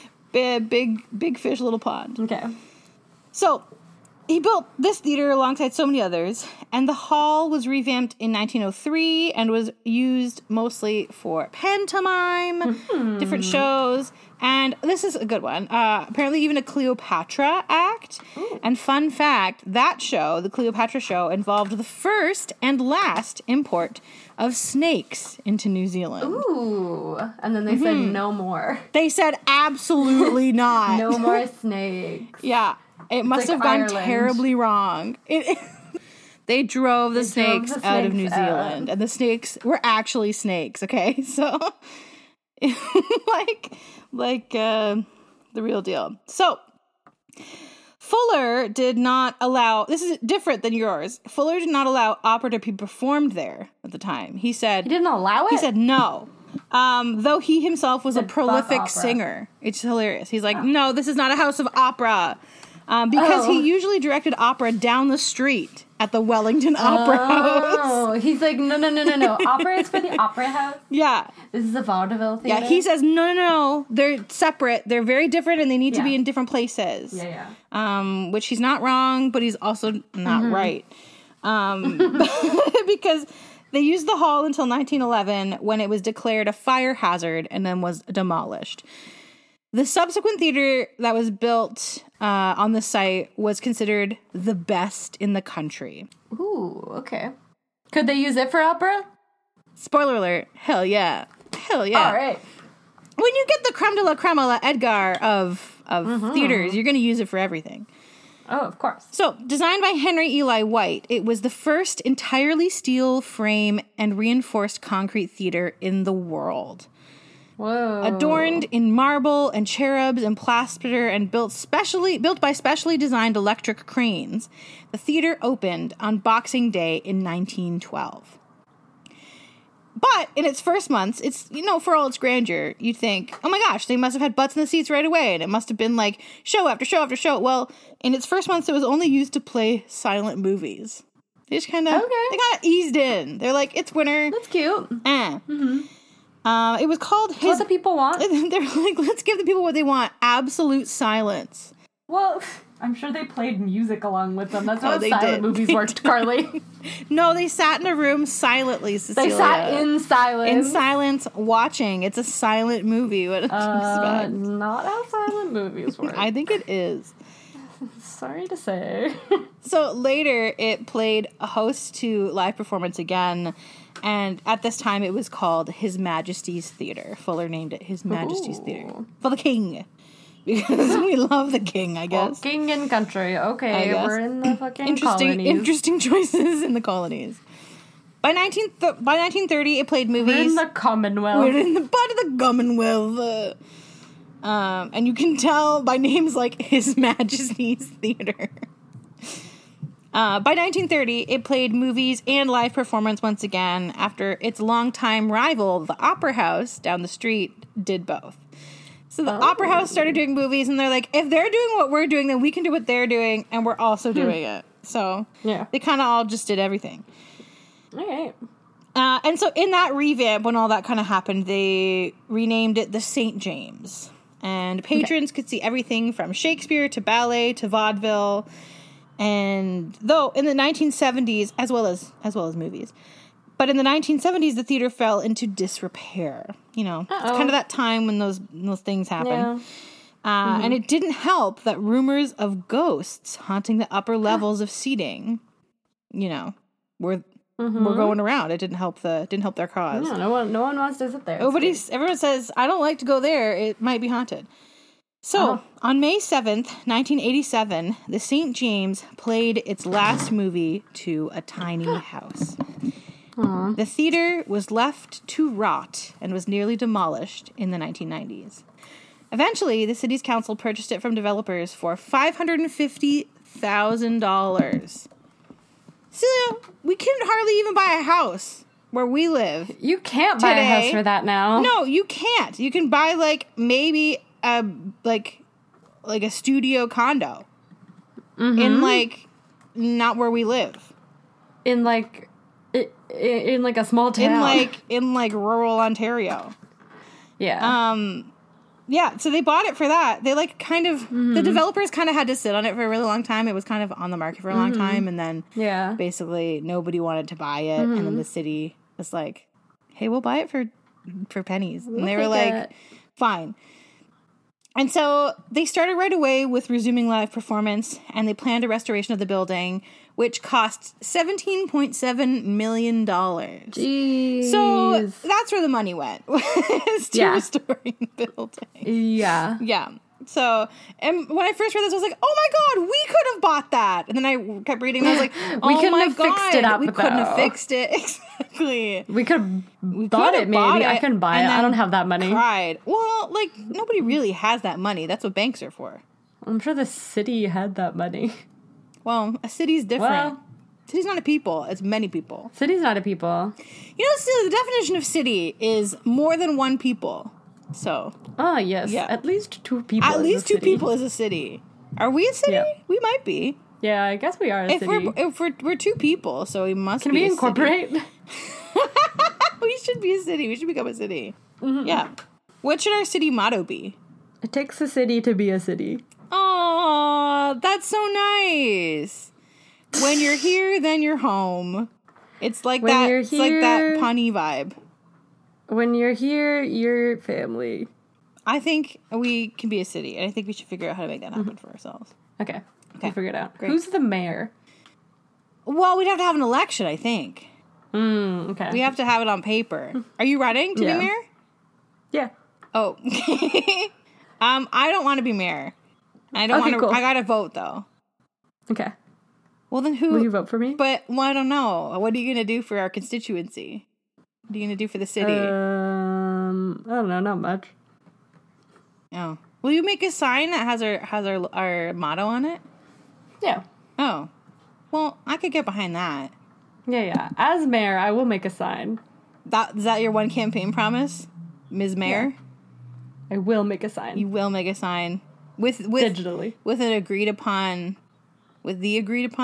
Big fish, little pond. Okay. So, he built this theater alongside so many others, and the hall was revamped in 1903 and was used mostly for pantomime, different shows, and this is a good one. Apparently even a Cleopatra act. Ooh. And fun fact, that show, the Cleopatra show, involved the first and last import of snakes into New Zealand. Ooh. And then they said no more. They said absolutely not. No more snakes. Yeah. It must like have gone Ireland. terribly wrong. They drove the snakes the out of snakes New out. Zealand. And the snakes were actually snakes, okay? So, the real deal. So, Fuller did not allow, this is different than yours. Fuller did not allow opera to be performed there at the time. He said, He didn't allow it? he said no. Though he himself was a Said, "Fuck prolific opera." singer. It's hilarious. He's like, no, this is not a house of opera. Because Oh. he usually directed opera down the street at the Wellington Opera House. Oh, he's like, no. Opera is for the opera house. Yeah. This is a vaudeville theater. Yeah, he says, no. They're separate. They're very different and they need to be Yeah. in different places. Yeah. Which he's not wrong, but he's also not right. Because they used the hall until 1911 when it was declared a fire hazard and then was demolished. The subsequent theater that was built on the site was considered the best in the country. Ooh, okay. Could they use it for opera? Spoiler alert, hell yeah. Hell yeah. All right. When you get the creme de la creme a la Edgar of theaters, you're going to use it for everything. Oh, of course. So, designed by Henry Eli White, it was the first entirely steel frame and reinforced concrete theater in the world. Whoa. Adorned in marble and cherubs and plaster and built by specially designed electric cranes, the theater opened on Boxing Day in 1912. But in its first months, it's, for all its grandeur, you'd think, oh my gosh, they must have had butts in the seats right away, and it must have been like show after show after show. Well, in its first months, it was only used to play silent movies. They just kind of, Okay. they got eased in. They're like, it's winter. That's cute. It was called What his. the people want? They're like, let's give the people what they want: absolute silence. Well, I'm sure they played music along with them. That's how they silent did. movies worked, Carly. No, they sat in a room silently, Cecilia. They sat in silence. In silence, watching. It's a silent movie. What did you expect? Not how silent movies work. I think it is. Sorry to say. So later, it played a host to live performance again, and at this time, it was called His Majesty's Theater. Fuller named it His Majesty's Theater for the King, because we love the King, I guess. Well, king and country. Okay, we're in the fucking colonies. Interesting choices in the colonies. By 1930, it played movies. We're in the Commonwealth. We're in the butt of the Commonwealth. And you can tell by names like His Majesty's Theater. By 1930, it played movies and live performance once again after its longtime rival, the Opera House down the street, did both. So the Opera House started doing movies, and they're like, if they're doing what we're doing, then we can do what they're doing, and we're also doing it. So they kind of all just did everything. All right. And so in that revamp, when all that kind of happened, they renamed it the St. James. And patrons could see everything from Shakespeare to ballet to vaudeville. And though in the 1970s, as well as movies, but in the 1970s, the theater fell into disrepair. You know, it's kind of that time when those things happen. Yeah. And it didn't help that rumors of ghosts haunting the upper levels of seating, you know, were going around. It didn't help their cause. Yeah, no one wants to sit there. Everyone says, I don't like to go there. It might be haunted. So, on May 7th, 1987, the St. James played its last movie to a tiny house. The theater was left to rot and was nearly demolished in the 1990s. Eventually, the city's council purchased it from developers for $550,000. Celia, we couldn't hardly even buy a house where we live. You can't buy a house for that now. No, you can't. You can buy maybe a studio condo in not where we live. In a small town. In rural Ontario. Yeah. Yeah, so they bought it for that. They the developers kind of had to sit on it for a really long time. It was kind of on the market for a long time, and then basically nobody wanted to buy it, and then the city was like, "Hey, we'll buy it for pennies," and they were like, "Fine." And so they started right away with resuming live performance, and they planned a restoration of the building, which cost $17.7 million. Jeez. So that's where the money went, is to restoring the building. Yeah. Yeah. So, and when I first read this, I was like, oh my God, we could have bought that. And then I kept reading, and I was like, we couldn't have fixed it up, we couldn't have fixed it. Exactly. We could have bought it, maybe. I couldn't buy it. I don't have that money. Cried. Well, nobody really has that money. That's what banks are for. I'm sure the city had that money. Well, a city's different. City's not a people. It's many people. City's not a people. You know, the definition of city is more than one people. So. Oh, yes. Yeah. At least two people. At least two people is a city. Are we a city? Yeah. We might be. Yeah, I guess we are a city. If we're two people, so we must Can be we a incorporate? City. We should be a city. We should become a city. Mm-hmm. Yeah. What should our city motto be? It takes a city to be a city. Oh, that's so nice. When you're here, then you're home. It's like that. It's like that Pawnee vibe. When you're here, you're family. I think we can be a city, and I think we should figure out how to make that happen for ourselves. Okay. We'll figure it out. Great. Who's the mayor? Well, we'd have to have an election, I think. Okay. We have to have it on paper. Are you running to be mayor? Yeah. Oh. I don't want to be mayor. I don't want to. Cool. I gotta vote though. Okay. Well, then who? Will you vote for me? But I don't know. What are you gonna do for our constituency? What are you gonna do for the city? I don't know. Not much. Oh. Will you make a sign that has our motto on it? Yeah. Oh. Well, I could get behind that. Yeah. As mayor, I will make a sign. Is that your one campaign promise, Ms. Mayor? Yeah. I will make a sign. You will make a sign with digitally with the agreed upon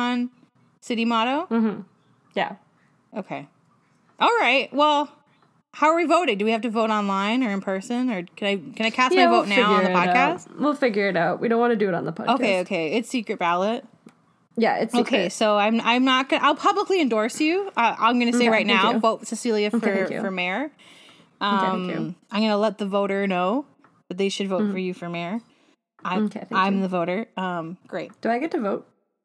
city motto. Mm-hmm. Yeah. Okay. All right. Well, how are we voting? Do we have to vote online or in person, or can I cast my vote now on the podcast? We'll figure it out. We don't want to do it on the podcast. Okay. It's secret ballot. Yeah, it's secret. Okay, so I'm not gonna. I'll publicly endorse you. I'm gonna say right now, vote Cecilia for mayor. Thank you. I'm gonna let the voter know that they should vote for you for mayor. I'm the voter. Great. Do I get to vote?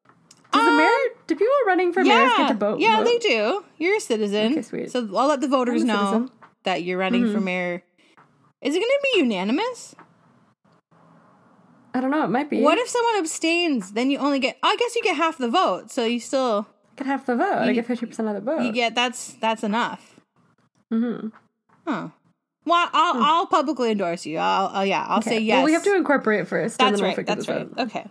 Do people running for mayors get to vote? Yeah, they do. You're a citizen. Okay, sweet. So I'll let the voters know that you're running for mayor. Is it going to be unanimous? I don't know. It might be. What if someone abstains? Then you only get. I guess you get half the vote. So you still get half the vote. I get 50% of the vote. You get that's enough. Mm-hmm. Huh. Well, I'll publicly endorse you. I'll say yes. Well, we have to incorporate first. That's right. That's right. Okay.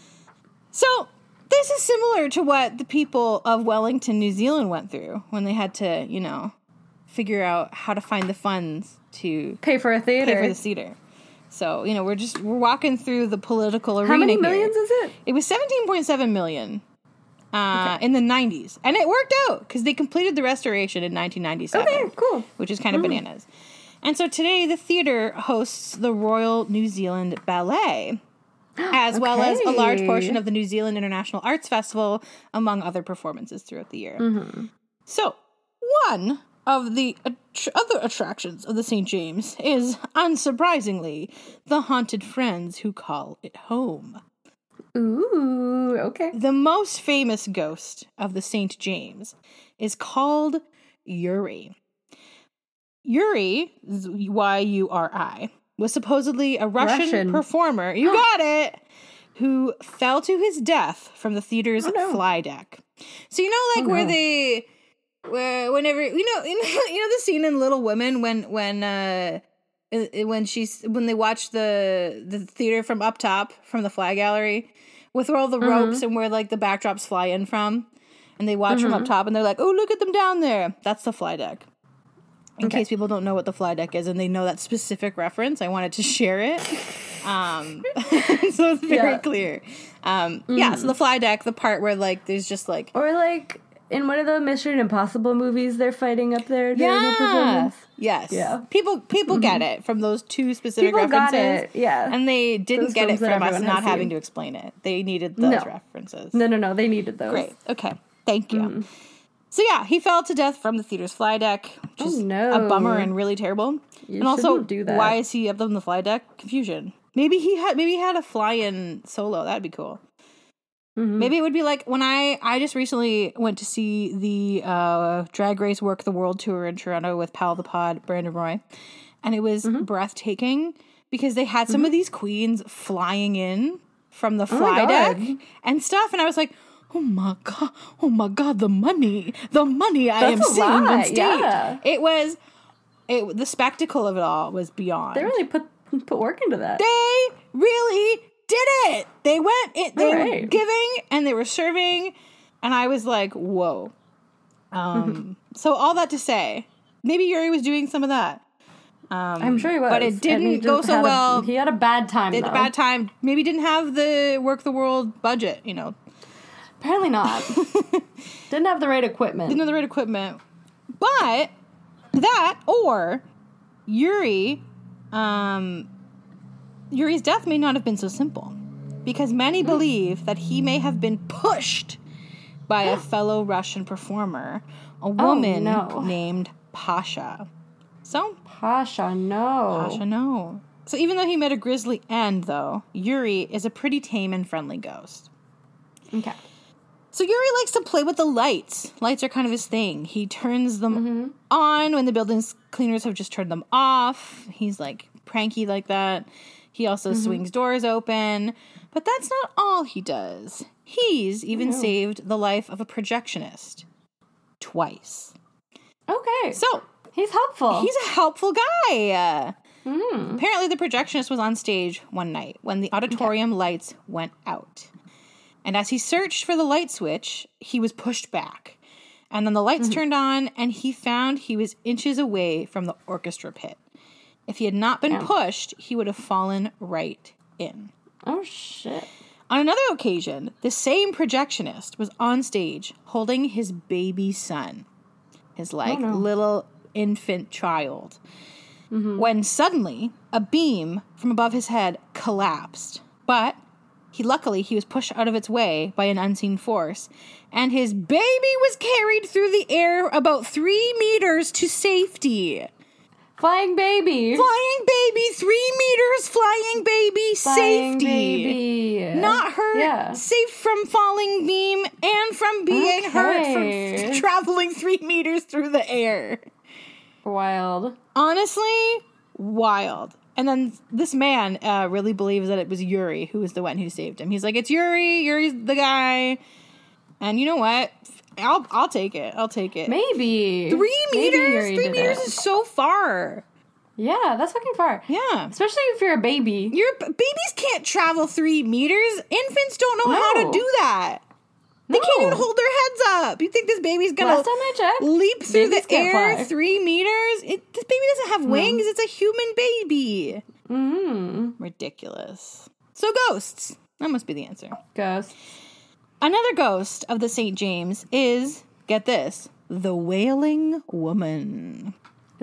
So this is similar to what the people of Wellington, New Zealand went through when they had to, figure out how to find the funds to pay for a theater. Pay for the theater. So, we're walking through the political arena. How many here. millions is it? It was 17.7 million in the 90s. And it worked out because they completed the restoration in 1997. Okay, cool. Which is kind of bananas. And so today the theater hosts the Royal New Zealand Ballet, as well as a large portion of the New Zealand International Arts Festival, among other performances throughout the year. Mm-hmm. So, one of the other attractions of the St. James is, unsurprisingly, the haunted friends who call it home. Ooh, okay. The most famous ghost of the St. James is called Yuri. Yuri, Yuri, was supposedly a Russian performer, you got it, who fell to his death from the theater's fly deck. So where they, whenever the scene in Little Women when they watch the theater from up top from the fly gallery with all the ropes and where like the backdrops fly in from, and they watch from up top and they're like, oh, look at them down there. That's the fly deck. In case people don't know what the fly deck is and they know that specific reference, I wanted to share it. So it's very clear. Yeah, so the fly deck, the part where, like, there's just, like... Or, like, in one of the Mission Impossible movies, they're fighting up there during a performance. Yes. Yeah. People get it from those two specific references. Got it, yeah. And they didn't get it from us not having to explain it. They needed those references. No, they needed those. Great. Okay. Thank you. So yeah, he fell to death from the theater's fly deck, which is a bummer and really terrible. And also, do that. Why is he up on the fly deck? Confusion. Maybe he had a fly-in solo. That'd be cool. Mm-hmm. Maybe it would be like when I just recently went to see the Drag Race Work the World tour in Toronto with Pal the Pod, Brandon Roy, and it was breathtaking because they had some of these queens flying in from the fly deck and stuff, and I was like, oh my god, the money I am seeing on stage. Yeah. The spectacle of it all was beyond. They really put work into that. They really did it. They went, they were giving and they were serving, and I was like, whoa. So all that to say, maybe Yuri was doing some of that. I'm sure he was. But it didn't go so well. He had a bad time, a bad time. Maybe didn't have the Work the World budget, Apparently not. Didn't have the right equipment. But that, or Yuri's death may not have been so simple. Because many believe that he may have been pushed by a fellow Russian performer, a woman named Pasha. Pasha, no. So even though he met a grisly end, though, Yuri is a pretty tame and friendly ghost. Okay. So Yuri likes to play with the lights. Lights are kind of his thing. He turns them on when the building's cleaners have just turned them off. He's like pranky like that. He also swings doors open. But that's not all he does. He's even saved the life of a projectionist. Twice. Okay. So he's helpful. He's a helpful guy. Apparently the projectionist was on stage one night when the auditorium lights went out. And as he searched for the light switch, he was pushed back. And then the lights turned on, and he found he was inches away from the orchestra pit. If he had not been pushed, he would have fallen right in. Oh, shit. On another occasion, the same projectionist was on stage holding his baby son. His, little infant child. When suddenly a beam from above his head collapsed. But luckily he was pushed out of its way by an unseen force, and his baby was carried through the air about 3 meters to safety. Flying baby. Flying baby, 3 meters, flying baby, Flying safety. baby. Not hurt, Yeah. safe from falling beam, and from being hurt Okay. from traveling 3 meters through the air. Wild. Honestly, wild. And then this man really believes that it was Yuri who was the one who saved him. He's like, it's Yuri. Yuri's the guy. And you know what? I'll take it. I'll take it. Maybe. 3 Maybe meters? Yuri 3 did meters it. is so far. Yeah, that's fucking far. Yeah. Especially if you're a baby. Babies can't travel 3 meters. Infants don't know how to No. do that. They can't even hold their heads up. You think this baby's gonna Last time I checked, leap through babies the can't air fly. 3 meters? This baby doesn't have wings. It's a human baby. Ridiculous. So ghosts. That must be the answer. Ghosts. Another ghost of the St. James is, get this, the Wailing Woman.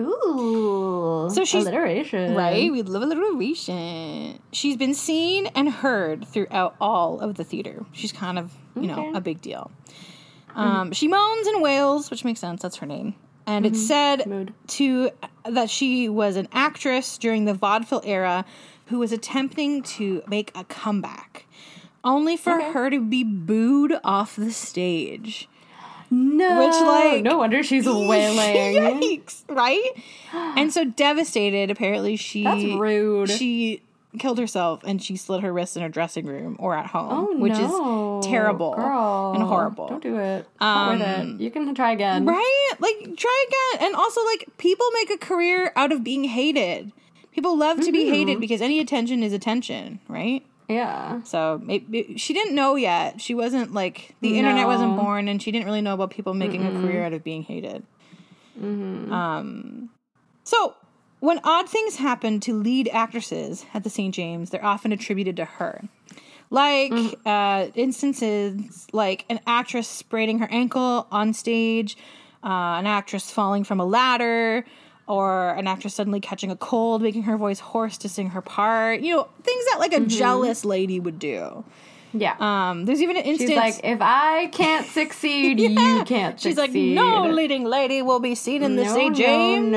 Ooh. So she's- alliteration. Right? We love alliteration. She's been seen and heard throughout all of the theater. She's kind of, Okay. a big deal. She moans and wails, which makes sense. That's her name. And it's said Mood. that she was an actress during the vaudeville era who was attempting to make a comeback, only for her to be booed off the stage. No. Which, like- no wonder she's wailing. Yikes, right? And so devastated, apparently That's rude. She killed herself and she slit her wrists in her dressing room or at home, Oh, which no. is terrible Girl. and horrible. Don't do it. Not worth it. You can try again. Right? Like, try again. And also, like, people make a career out of being hated. People love to be hated because any attention is attention, right? Yeah. So she didn't know yet. She wasn't like the internet wasn't born, and she didn't really know about people making a career out of being hated. So when odd things happen to lead actresses at the St. James, they're often attributed to her. Like instances like an actress spraining her ankle on stage, an actress falling from a ladder, or an actress suddenly catching a cold, making her voice hoarse to sing her part. You know, things that like a jealous lady would do. Yeah. There's even an instance. She's like, if I can't succeed, you can't She's succeed. like, no leading lady will be seen in the No, St. James.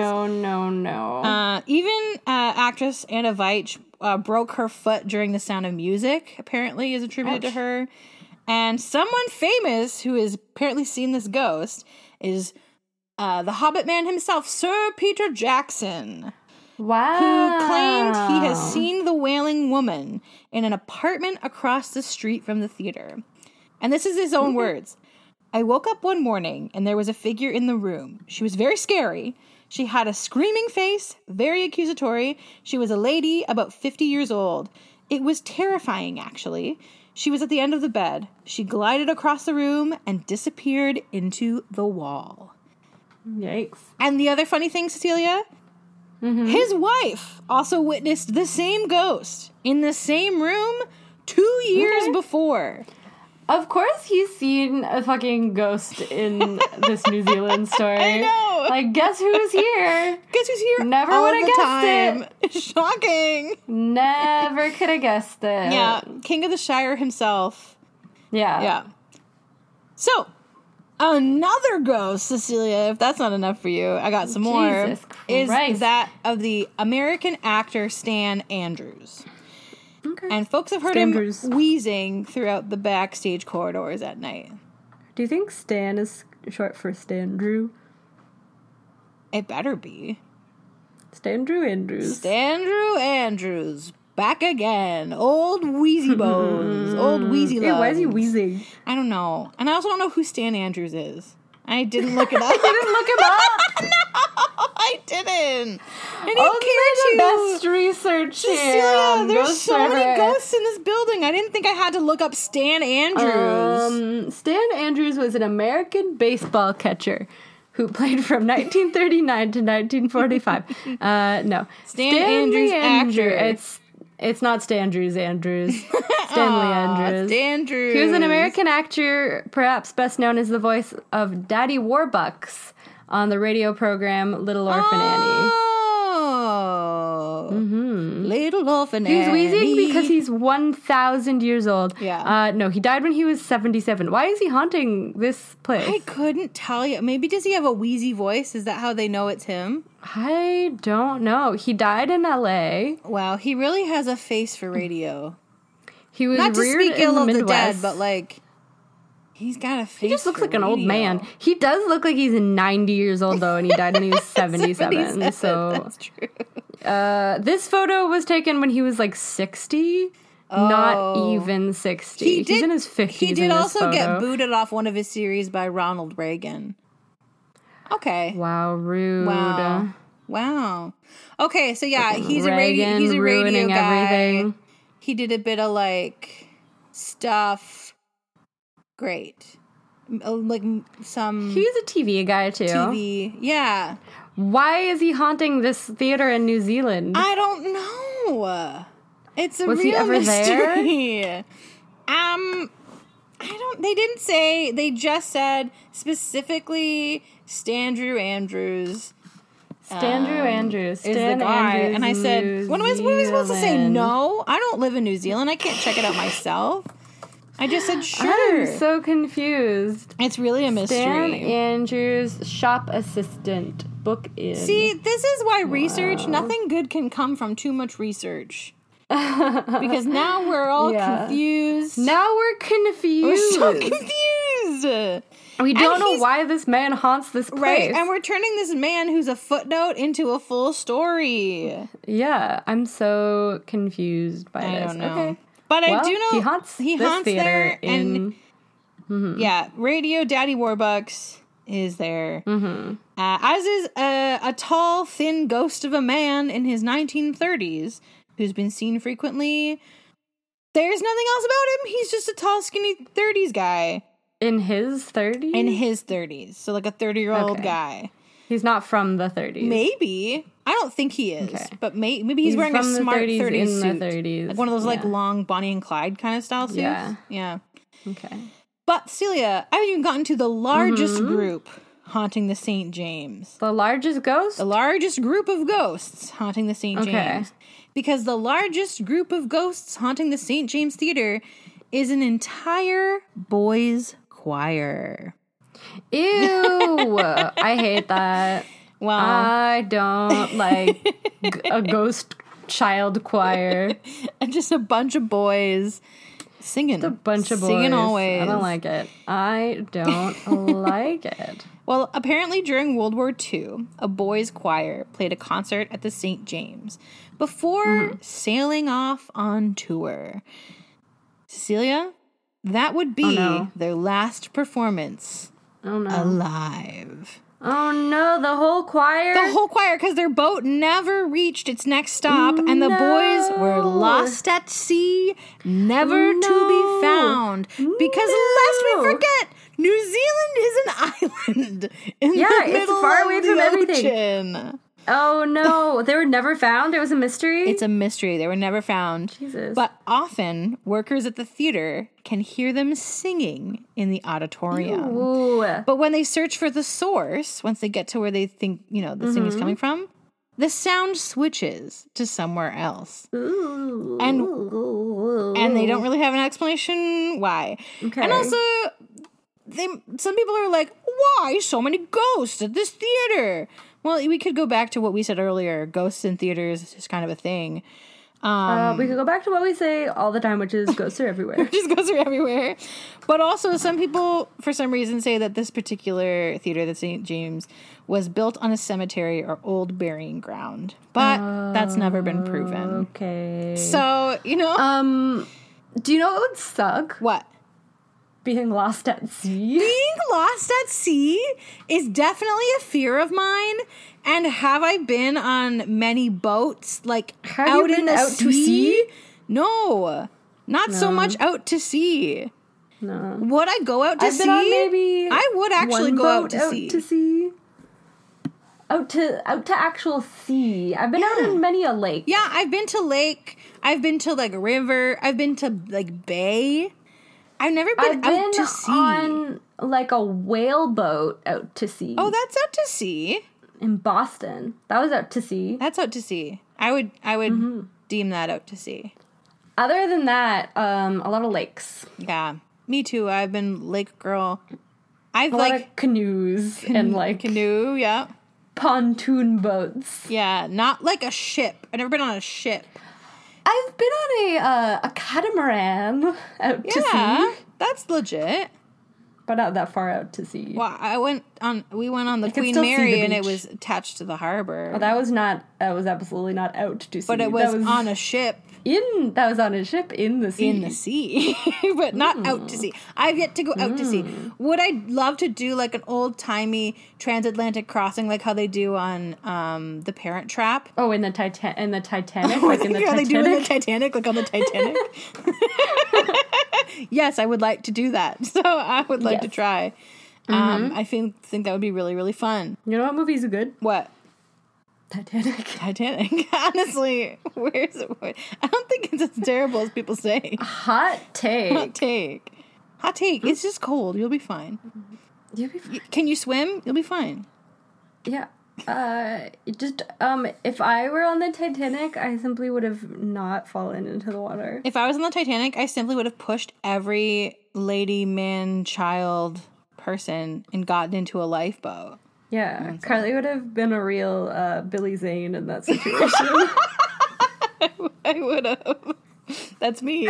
No. Even actress Anna Veitch broke her foot during The Sound of Music, apparently is attributed to her. And someone famous who has apparently seen this ghost is the Hobbit man himself, Sir Peter Jackson, Wow. who claimed he has seen the Wailing Woman in an apartment across the street from the theater. And this is his own words. I woke up one morning and there was a figure in the room. She was very scary. She had a screaming face, very accusatory. She was a lady about 50 years old. It was terrifying, actually. She was at the end of the bed. She glided across the room and disappeared into the wall. Yikes. And the other funny thing, Cecilia, his wife also witnessed the same ghost in the same room 2 years before. Of course he's seen a fucking ghost in this New Zealand story. I know. Like, guess who's here? Guess who's here? Never all would've the guessed time. Shocking. Never could have guessed it. Yeah, King of the Shire himself. Yeah. Yeah. So, another ghost, Cecilia, if that's not enough for you, I got some more. Jesus Is Christ. that of the American actor Stan Andrews. Okay. And folks have heard Stan him Andrews. wheezing throughout the backstage corridors at night. Do you think Stan is short for Stan Drew? It better be. Stan Drew Andrews. Standrew Andrews, back again. Old Wheezy Bones. Old Wheezy Loves. Yeah, why is he wheezing? I don't know. And I also don't know who Stan Andrews is. I didn't look it up. Didn't look him up. No, I didn't. I didn't Only care the to. best research here. Cecilia, there's Ghost so many River. ghosts in this building. I didn't think I had to look up Stan Andrews. Stan Andrews was an American baseball catcher who played from 1939 to 1945. No, Stan Andrews, actor. It's not Stan Andrews. Stanley Andrews. Stan Andrews. He was an American actor, perhaps best known as the voice of Daddy Warbucks on the radio program Little Orphan Annie. Oh. Little Orphan Annie. He's wheezing because he's 1,000 years old. Yeah. No, he died when he was 77. Why is he haunting this place? I couldn't tell you. Maybe does he have a wheezy voice? Is that how they know it's him? I don't know. He died in L.A. Wow, he really has a face for radio. He was Not to reared speak in ill the of the Midwest. dead, but like, he's got a face. He just looks for like an old radio. man. He does look like he's 90 years old, though, and he died when he was 77. So That's true. this photo was taken when he was like 60. Not even 60. He's in his 50s. He did in this also photo. get booted off one of his series by Ronald Reagan. Okay. Wow, rude. Wow. Okay, so yeah, he's Reagan he's a radio ruining guy. everything. He did a bit of like stuff. Great. Like some He's a TV guy, too. TV. Yeah. Why is he haunting this theater in New Zealand? I don't know. It's a Was real he ever mystery. They didn't say. They just said specifically Standrew Andrews. Standrew Andrews. Is Stan the guy. Andrews, And I said, New what am I supposed to say? Zealand. No, I don't live in New Zealand. I can't check it out myself. I just said sure. I'm so confused. It's really a mystery. Stan Andrews, shop assistant, book in. See, this is why research, nothing good can come from too much research. Because now we're all confused. Now we're confused. We're so confused. We don't know he's- why this man haunts this place. Right, and we're turning this man who's a footnote into a full story. Yeah, I'm so confused by I this. don't know. Okay. But I Well, do know he haunts this theater there, in... and yeah, Radio Daddy Warbucks is there. As is a tall, thin ghost of a man in his 1930s who's been seen frequently. There's nothing else about him. He's just a tall, skinny 30s guy. In his 30s? In his 30s. So like a 30-year-old Okay. guy. He's not from the 30s. Maybe. I don't think he is. Okay. But maybe he's wearing a from the smart 30s 30s in suit. the 30s. Like one of those like Yeah. long Bonnie and Clyde kind of style suits. Yeah. Yeah. Okay. But Celia, I haven't even gotten to the largest group haunting the St. James. The largest ghost? The largest group of ghosts haunting the St. Okay. James. Because the largest group of ghosts haunting the St. James Theater is an entire boys' choir. Ew. I hate that. Wow. I don't like a ghost child choir. And just a bunch of boys singing. A bunch of boys. Singing always. I don't like it. I don't like it. Well, apparently during World War II, a boys' choir played a concert at the St. James before sailing off on tour. Cecilia, that would be their last performance Oh no. alive. Oh no, the whole choir? The whole choir, because their boat never reached its next stop, and the boys were lost at sea, never to be found. Because lest we forget, New Zealand is an island in the it's middle far of away the from everything. ocean. Oh no, they were never found? It was a mystery? It's a mystery. They were never found. Jesus. But often, workers at the theater can hear them singing in the auditorium. Ooh. But when they search for the source, once they get to where they think, the singing's coming from, the sound switches to somewhere else. Ooh. And they don't really have an explanation why. Okay. And also, some people are like, why so many ghosts at this theater? Well, we could go back to what we said earlier. Ghosts in theaters is kind of a thing. We could go back to what we say all the time, which is ghosts are everywhere. Just ghosts are everywhere. But also, some people, for some reason, say that this particular theater, the St. James, was built on a cemetery or old burying ground. But that's never been proven. Okay. So, do you know what would suck? what? Being lost at sea. Being lost at sea is definitely a fear of mine. And have I been on many boats, like Have you out in been the out to sea? No, not so much out to sea. No. Would I go out to I've sea? been on maybe I would actually one go boat out to sea. Out to actual sea. I've been out in many a lake. Yeah, I've been to lake. I've been to like river. I've been to like bay. I've never been I've out been to sea. on like a whaleboat out to sea. Oh, that's out to sea. In Boston. That was out to sea. That's out to sea. I would deem that out to sea. Other than that, a lot of lakes. Yeah. Me too. I've been lake girl. I've A lot of canoes and like canoe, yeah. pontoon boats. Yeah, not like a ship. I've never been on a ship. I've been on a catamaran out to sea, that's legit. but not that far out to sea. Well, we went on the could Queen still see Mary the and it beach. was attached to the harbor. Well, that was absolutely not out to sea. But it was on a ship that was on a ship in the sea. in the sea, but not out to sea. I've yet to go out to sea. Would I love to do like an old-timey transatlantic crossing like how they do on the Parent Trap? Oh, in the Titanic, Like in the how they Titanic. do in the Titanic, like on the Titanic. Yes, I would like to do that. So I would like to Yes. try. I think that would be really, really fun. You know what movies are good? What? Titanic. Titanic. Honestly, where is it? I don't think it's as terrible as people say. Hot take. Hot take. Hot take. It's just cold. You'll be fine. You'll be fine. Can you swim? You'll be fine. Yeah. If I were on the Titanic, I simply would have not fallen into the water. If I was on the Titanic, I simply would have pushed every lady, man, child person and gotten into a lifeboat. Yeah, Carly would have been a real Billy Zane in that situation. I would have. That's me.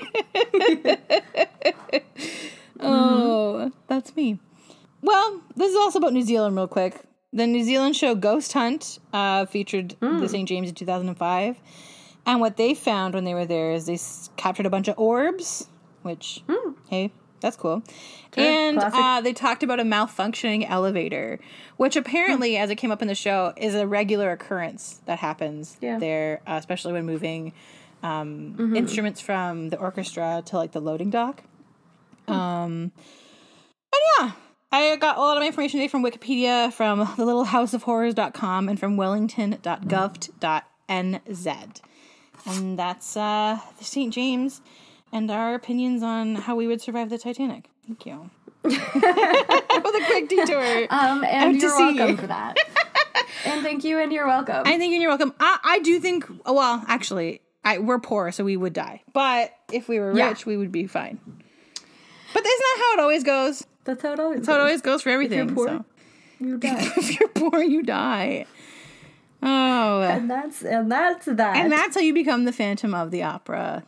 Oh, that's me. Well, this is also about New Zealand real quick. The New Zealand show Ghost Hunt featured the St. James in 2005. And what they found when they were there is they captured a bunch of orbs, which, hey, that's cool. Sure, and classic. they talked about a malfunctioning elevator, which apparently, as it came up in the show, is a regular occurrence that happens there, especially when moving instruments from the orchestra to like the loading dock. And yeah, I got a lot of my information today from Wikipedia, from thelittlehouseofhorrors.com, and from wellington.gov.nz. And that's the St. James and our opinions on how we would survive the Titanic. Thank you. With a quick detour. And you're welcome for that. And thank you, and you're welcome. I think you're welcome. I do think, well, actually, we're poor, so we would die. But if we were rich, we would be fine. But isn't that how it always goes? That's how it always That's how it always goes for everything. If you're poor, so. you die. If you're poor, you die. Oh. And that's that. And that's how you become the Phantom of the Opera.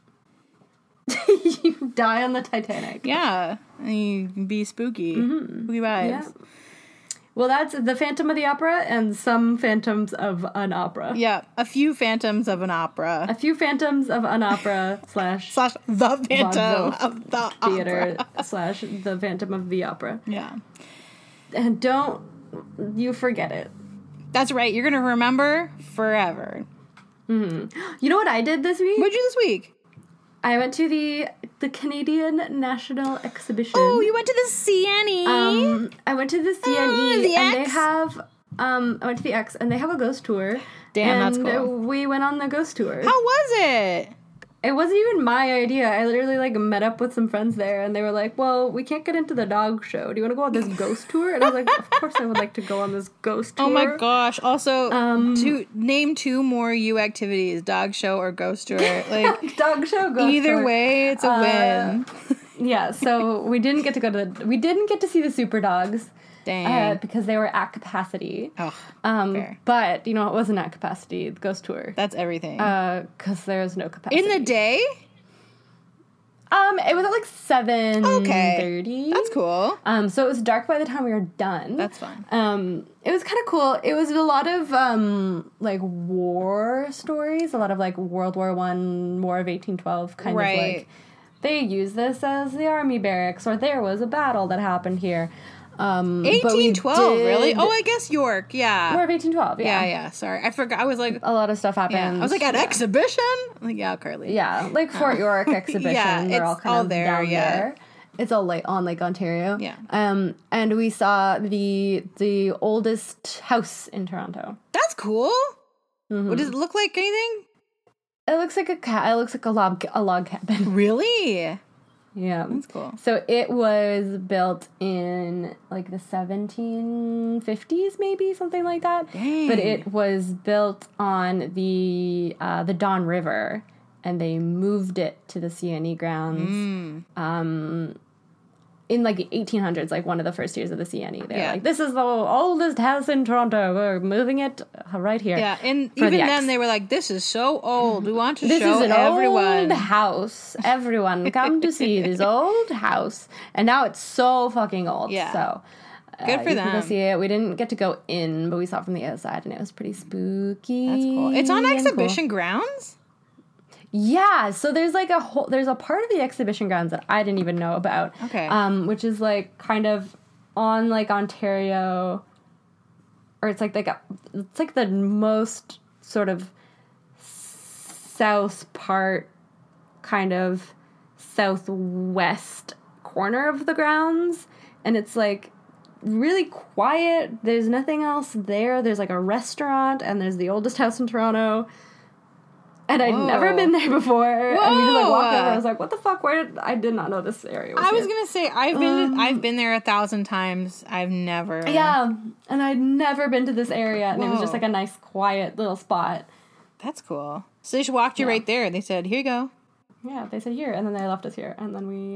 You die on the Titanic. Yeah. And you can be spooky. Spooky vibes. Yeah. Well, that's the Phantom of the Opera and some Phantoms of an Opera. Yeah. A few Phantoms of an Opera. A few Phantoms of an Opera / Slash the Phantom of the theater Opera. / the Phantom of the Opera. Yeah. And don't you forget it. That's right. You're going to remember forever. You know what I did this week? What'd you do this week? I went to the Canadian National Exhibition. Oh, you went to the CNE? I went to the CNE, the and X? they have. I went to the X, and they have a ghost tour. Damn, that's and cool. We went on the ghost tour. How was it? It wasn't even my idea. I literally met up with some friends there, and they were like, "Well, we can't get into the dog show. Do you want to go on this ghost tour?" And I was like, "Of course, I would like to go on this ghost tour." Oh my gosh. Also, name two more you activities, dog show or ghost tour. Like Dog show, ghost either tour. way, it's a win. Yeah, so we didn't get to see the super dogs. Dang. Because they were at capacity. Oh, fair. But, it wasn't at capacity, the ghost tour. That's everything. Because there's no capacity. In the day? It was at 7:30. Okay. That's cool. So it was dark by the time we were done. That's fun. It was kind of cool. It was a lot of, war stories. A lot of, World War I, War of 1812, kind of they use this as the army barracks, or there was a battle that happened here. 1812, really? Oh, I guess York, yeah. War of 1812, yeah. Yeah, sorry. I forgot. I was like... A lot of stuff happened. Yeah. I was like, at exhibition? I'm like, yeah, Carly. Yeah, Fort York exhibition. Yeah, They're all it's kind all of there, down yeah. there. It's all on Lake Ontario. Yeah. And we saw the oldest house in Toronto. That's cool. What, does it look like anything? It looks like it looks like a log cabin. Really? Yeah. That's cool. So it was built in like the 1750s, maybe something like that. Dang. But it was built on the Don River, and they moved it to the CNE grounds in like the 1800s, like one of the first years of the CNE. They're like, this is the oldest house in Toronto. We're moving it right here. Yeah, and even then they were like, this is so old. We want to This show is an everyone. old house. Everyone come to see this old house. And now it's so fucking old. Yeah. So Good for you can go them. see it. We didn't get to go in, but we saw it from the outside, and it was pretty spooky. That's cool. It's on and exhibition grounds? Yeah, so there's like there's a part of the exhibition grounds that I didn't even know about. Okay. Which is like kind of on like Ontario, or it's like it's like the most sort of south part, kind of southwest corner of the grounds, and it's like really quiet. There's nothing else there. There's like a restaurant, and there's the oldest house in Toronto. And I'd never been there before. Whoa. And we just like walked over. I was like, "What the fuck? I did not know this area was I was here." gonna say I've been there 1,000 times. I've never. Yeah, and I'd never been to this area, and it was just Whoa. like a nice, quiet little spot. That's cool. So they just walked you right there. They said, "Here you go." Yeah, they said here, and then they left us here, and then we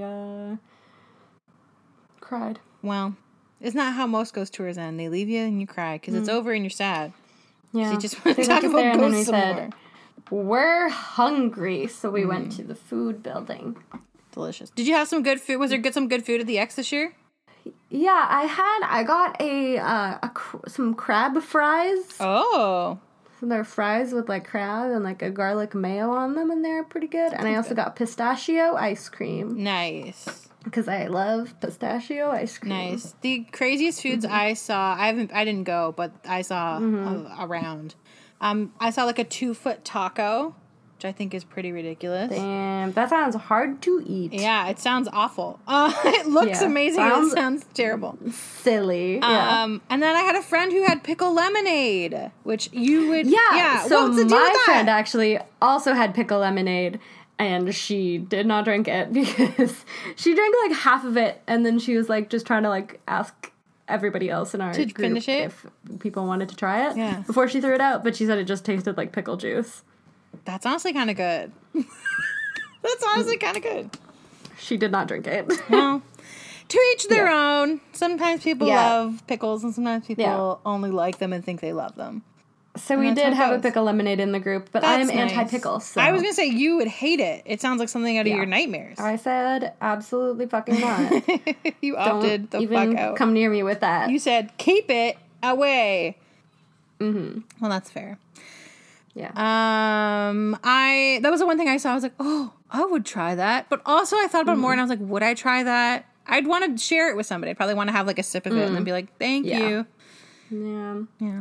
cried. Well, it's not how most ghost tours end. They leave you and you cry because it's over and you're sad. Yeah, You just want to They talk left us there, about and then ghosts we some said, more. "We're hungry," so we went to the food building. Delicious. Did you have some good food? Was there some good food at the X this year? Yeah, I got some crab fries. Oh, They're fries with like crab and like a garlic mayo on them, and they're pretty good. And I also got pistachio ice cream nice. because I love pistachio ice cream. Nice. The craziest foods I saw, I didn't go, but I saw around. I saw like a 2-foot taco, which I think is pretty ridiculous. Damn, that sounds hard to eat. Yeah, it sounds awful. It looks Yeah, amazing. It sounds terrible. Silly. Yeah. And then I had a friend who had pickle lemonade, which you would. Yeah. So what's the deal my with that? friend actually also had pickle lemonade, and she did not drink it because she drank like half of it, and then she was like just trying to like ask everybody else in our To group finish it? if people wanted to try it Yeah. before she threw it out, but she said it just tasted like pickle juice. That's honestly kind of good. That's honestly kind of good. She did not drink it. Well, to each their own. Sometimes people Yeah. love pickles, and sometimes people only like them and think they love them. So we that's did how it have a goes. pickle lemonade in the group, but That's I'm nice. anti-pickle, so I was gonna say you would hate it. It sounds like something out of Yeah. your nightmares. I said absolutely fucking not. You opted the even fuck out. come near me with that. You said keep it away. Mm-hmm. Well, that's fair. Yeah. That was the one thing I saw. I was like, oh, I would try that. But also I thought about it more and I was like, would I try that? I'd want to share it with somebody. I'd probably want to have like a sip of it and then be like, thank Yeah. you. Yeah. Yeah.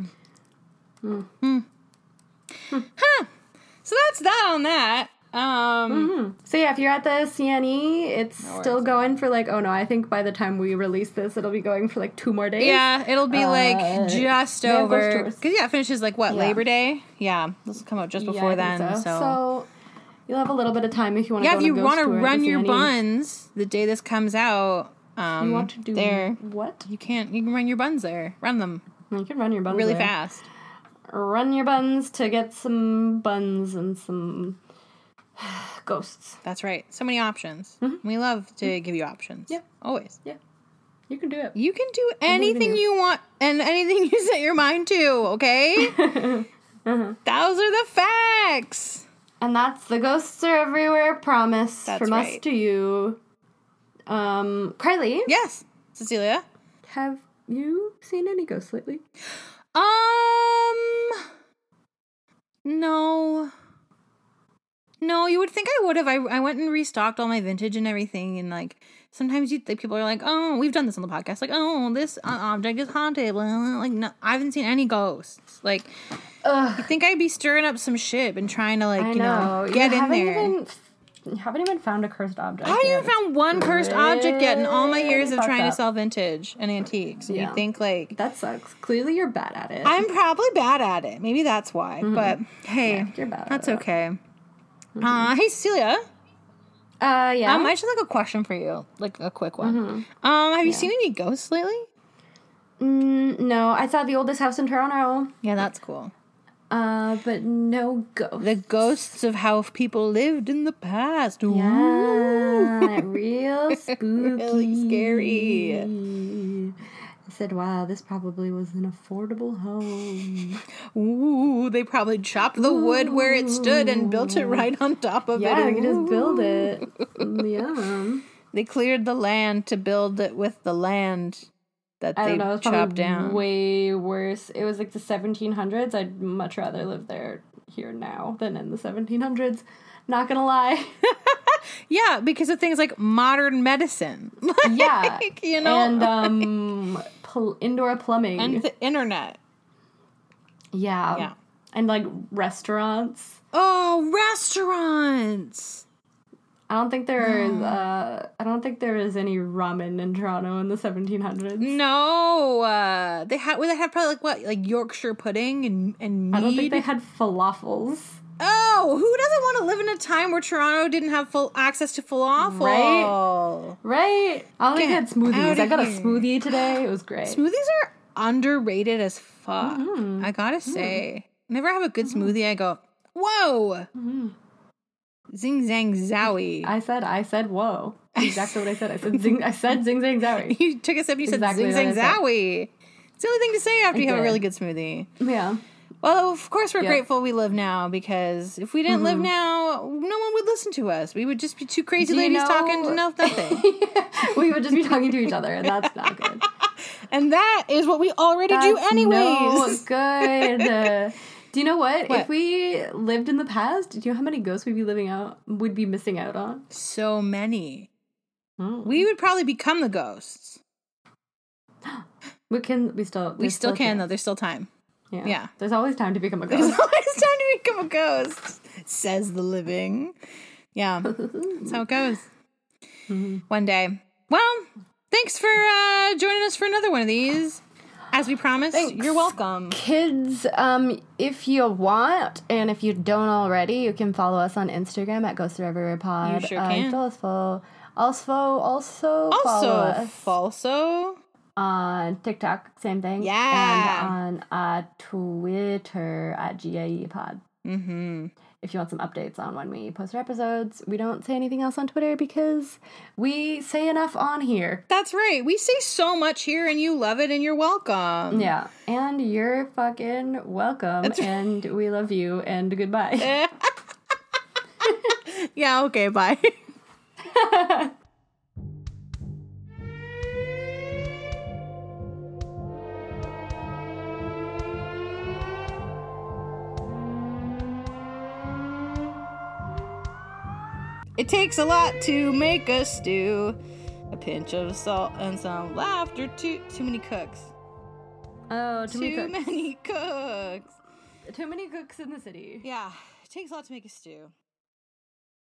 Huh. So that's that on that. So yeah, if you're at the CNE, it's still going for like, oh no, I think by the time we release this, it'll be going for like 2 more days. Yeah, it'll be like just they have ghost over. tours. Because yeah, it finishes like what, Labor Day? Yeah, this will come out just before I think then. So you'll have a little bit of time if you want to yeah, go if you want to run your buns the day this comes out, you want to do there. what? You can run your buns there. Run them You can run your buns really there. fast. Run your buns to get some buns and some ghosts. That's right. So many options. We love to give you options. Yeah. Always. You can do it. You can do anything you want and anything you set your mind to, okay? Those are the facts. And that's the Ghosts Are Everywhere promise That's from us right. to you. Carly, Yes, Cecilia. have you seen any ghosts lately? No. No, you would think I would have. I went and restocked all my vintage and everything, and like sometimes people are like, "Oh, we've done this on the podcast." Like, "Oh, this object is haunted." Blah, blah, blah. Like, no, I haven't seen any ghosts. Like, Ugh, you think I'd be stirring up some shit and trying to like, I you know, know. get You in there. You haven't even found a cursed object. I haven't yet. even found one cursed object yet in all my years of Fucked trying to up. sell vintage and antiques. And Yeah. you think like, That sucks. Clearly, you're bad at it. I'm probably bad at it. Maybe that's why. But hey, you're bad at that's it. okay. Hey, Cecilia. Yeah. I just have like a question for you, like a quick one. Have you seen any ghosts lately? No, I saw The Oldest House in Toronto. Yeah, that's cool. But no ghosts. The ghosts of how people lived in the past. Ooh. Yeah, real spooky. Really scary. I said, wow, this probably was an affordable home. Ooh, they probably chopped the wood where it stood and built it right on top of it. Yeah, we could just build it. Yeah. They cleared the land to build it with the land that I they don't know, it's chopped probably down. way worse. It was like the 1700s. I'd much rather live there here now than in the 1700s. Not gonna lie. Yeah, because of things like modern medicine. Yeah. You know? And indoor plumbing. And the internet. yeah. Yeah. And like restaurants. Oh, restaurants. I don't think there is any ramen in Toronto in the 1700s. No, they had probably like what, like Yorkshire pudding and mead. I don't think they had falafels. Oh, who doesn't want to live in a time where Toronto didn't have full access to falafel? Right? I only had smoothies. outta I got a here. smoothie today. It was great. Smoothies are underrated as fuck. I gotta say, whenever I have a good smoothie, I go, whoa, zing zang zowie. I said, whoa. That's exactly what I said. I said zing zang zowie. You took a sip, you Exactly said zing what zang I said. zowie. It's the only thing to say after you have a did. really good smoothie. Yeah. Well, of course, we're Yeah. grateful we live now, because if we didn't live now, no one would listen to us. We would just be two crazy Do you ladies know- talking to nothing. We would just be talking to each other, and that's not good. And that is what we already do That's anyways. no good. Do you know what? What? If we lived in the past, do you know how many ghosts would be missing out on? So many. Oh. We would probably become the ghosts. We We still can, though. There's still time. Yeah. There's always time to become a There's ghost. always time to become a ghost, says the living. Yeah, that's how it goes. One day. Well, thanks for joining us for another one of these. As we promised, Thanks. you're welcome. Kids, if you want, and if you don't already, you can follow us on Instagram at Ghosts Are Everywhere Pod. You sure can. Also follow us Also, on TikTok, same thing. Yeah. And on Twitter at GIE Pod. mm-hmm. If you want some updates on when we post our episodes, we don't say anything else on Twitter because we say enough on here. That's right. We say so much here, and you love it, and you're welcome. Yeah, and you're fucking welcome, and we love you, and goodbye. Yeah, okay, bye. It takes a lot to make a stew. A pinch of salt and some laughter. Too many cooks. Oh, too many cooks. Many cooks. Too many cooks in the city. Yeah, it takes a lot to make a stew.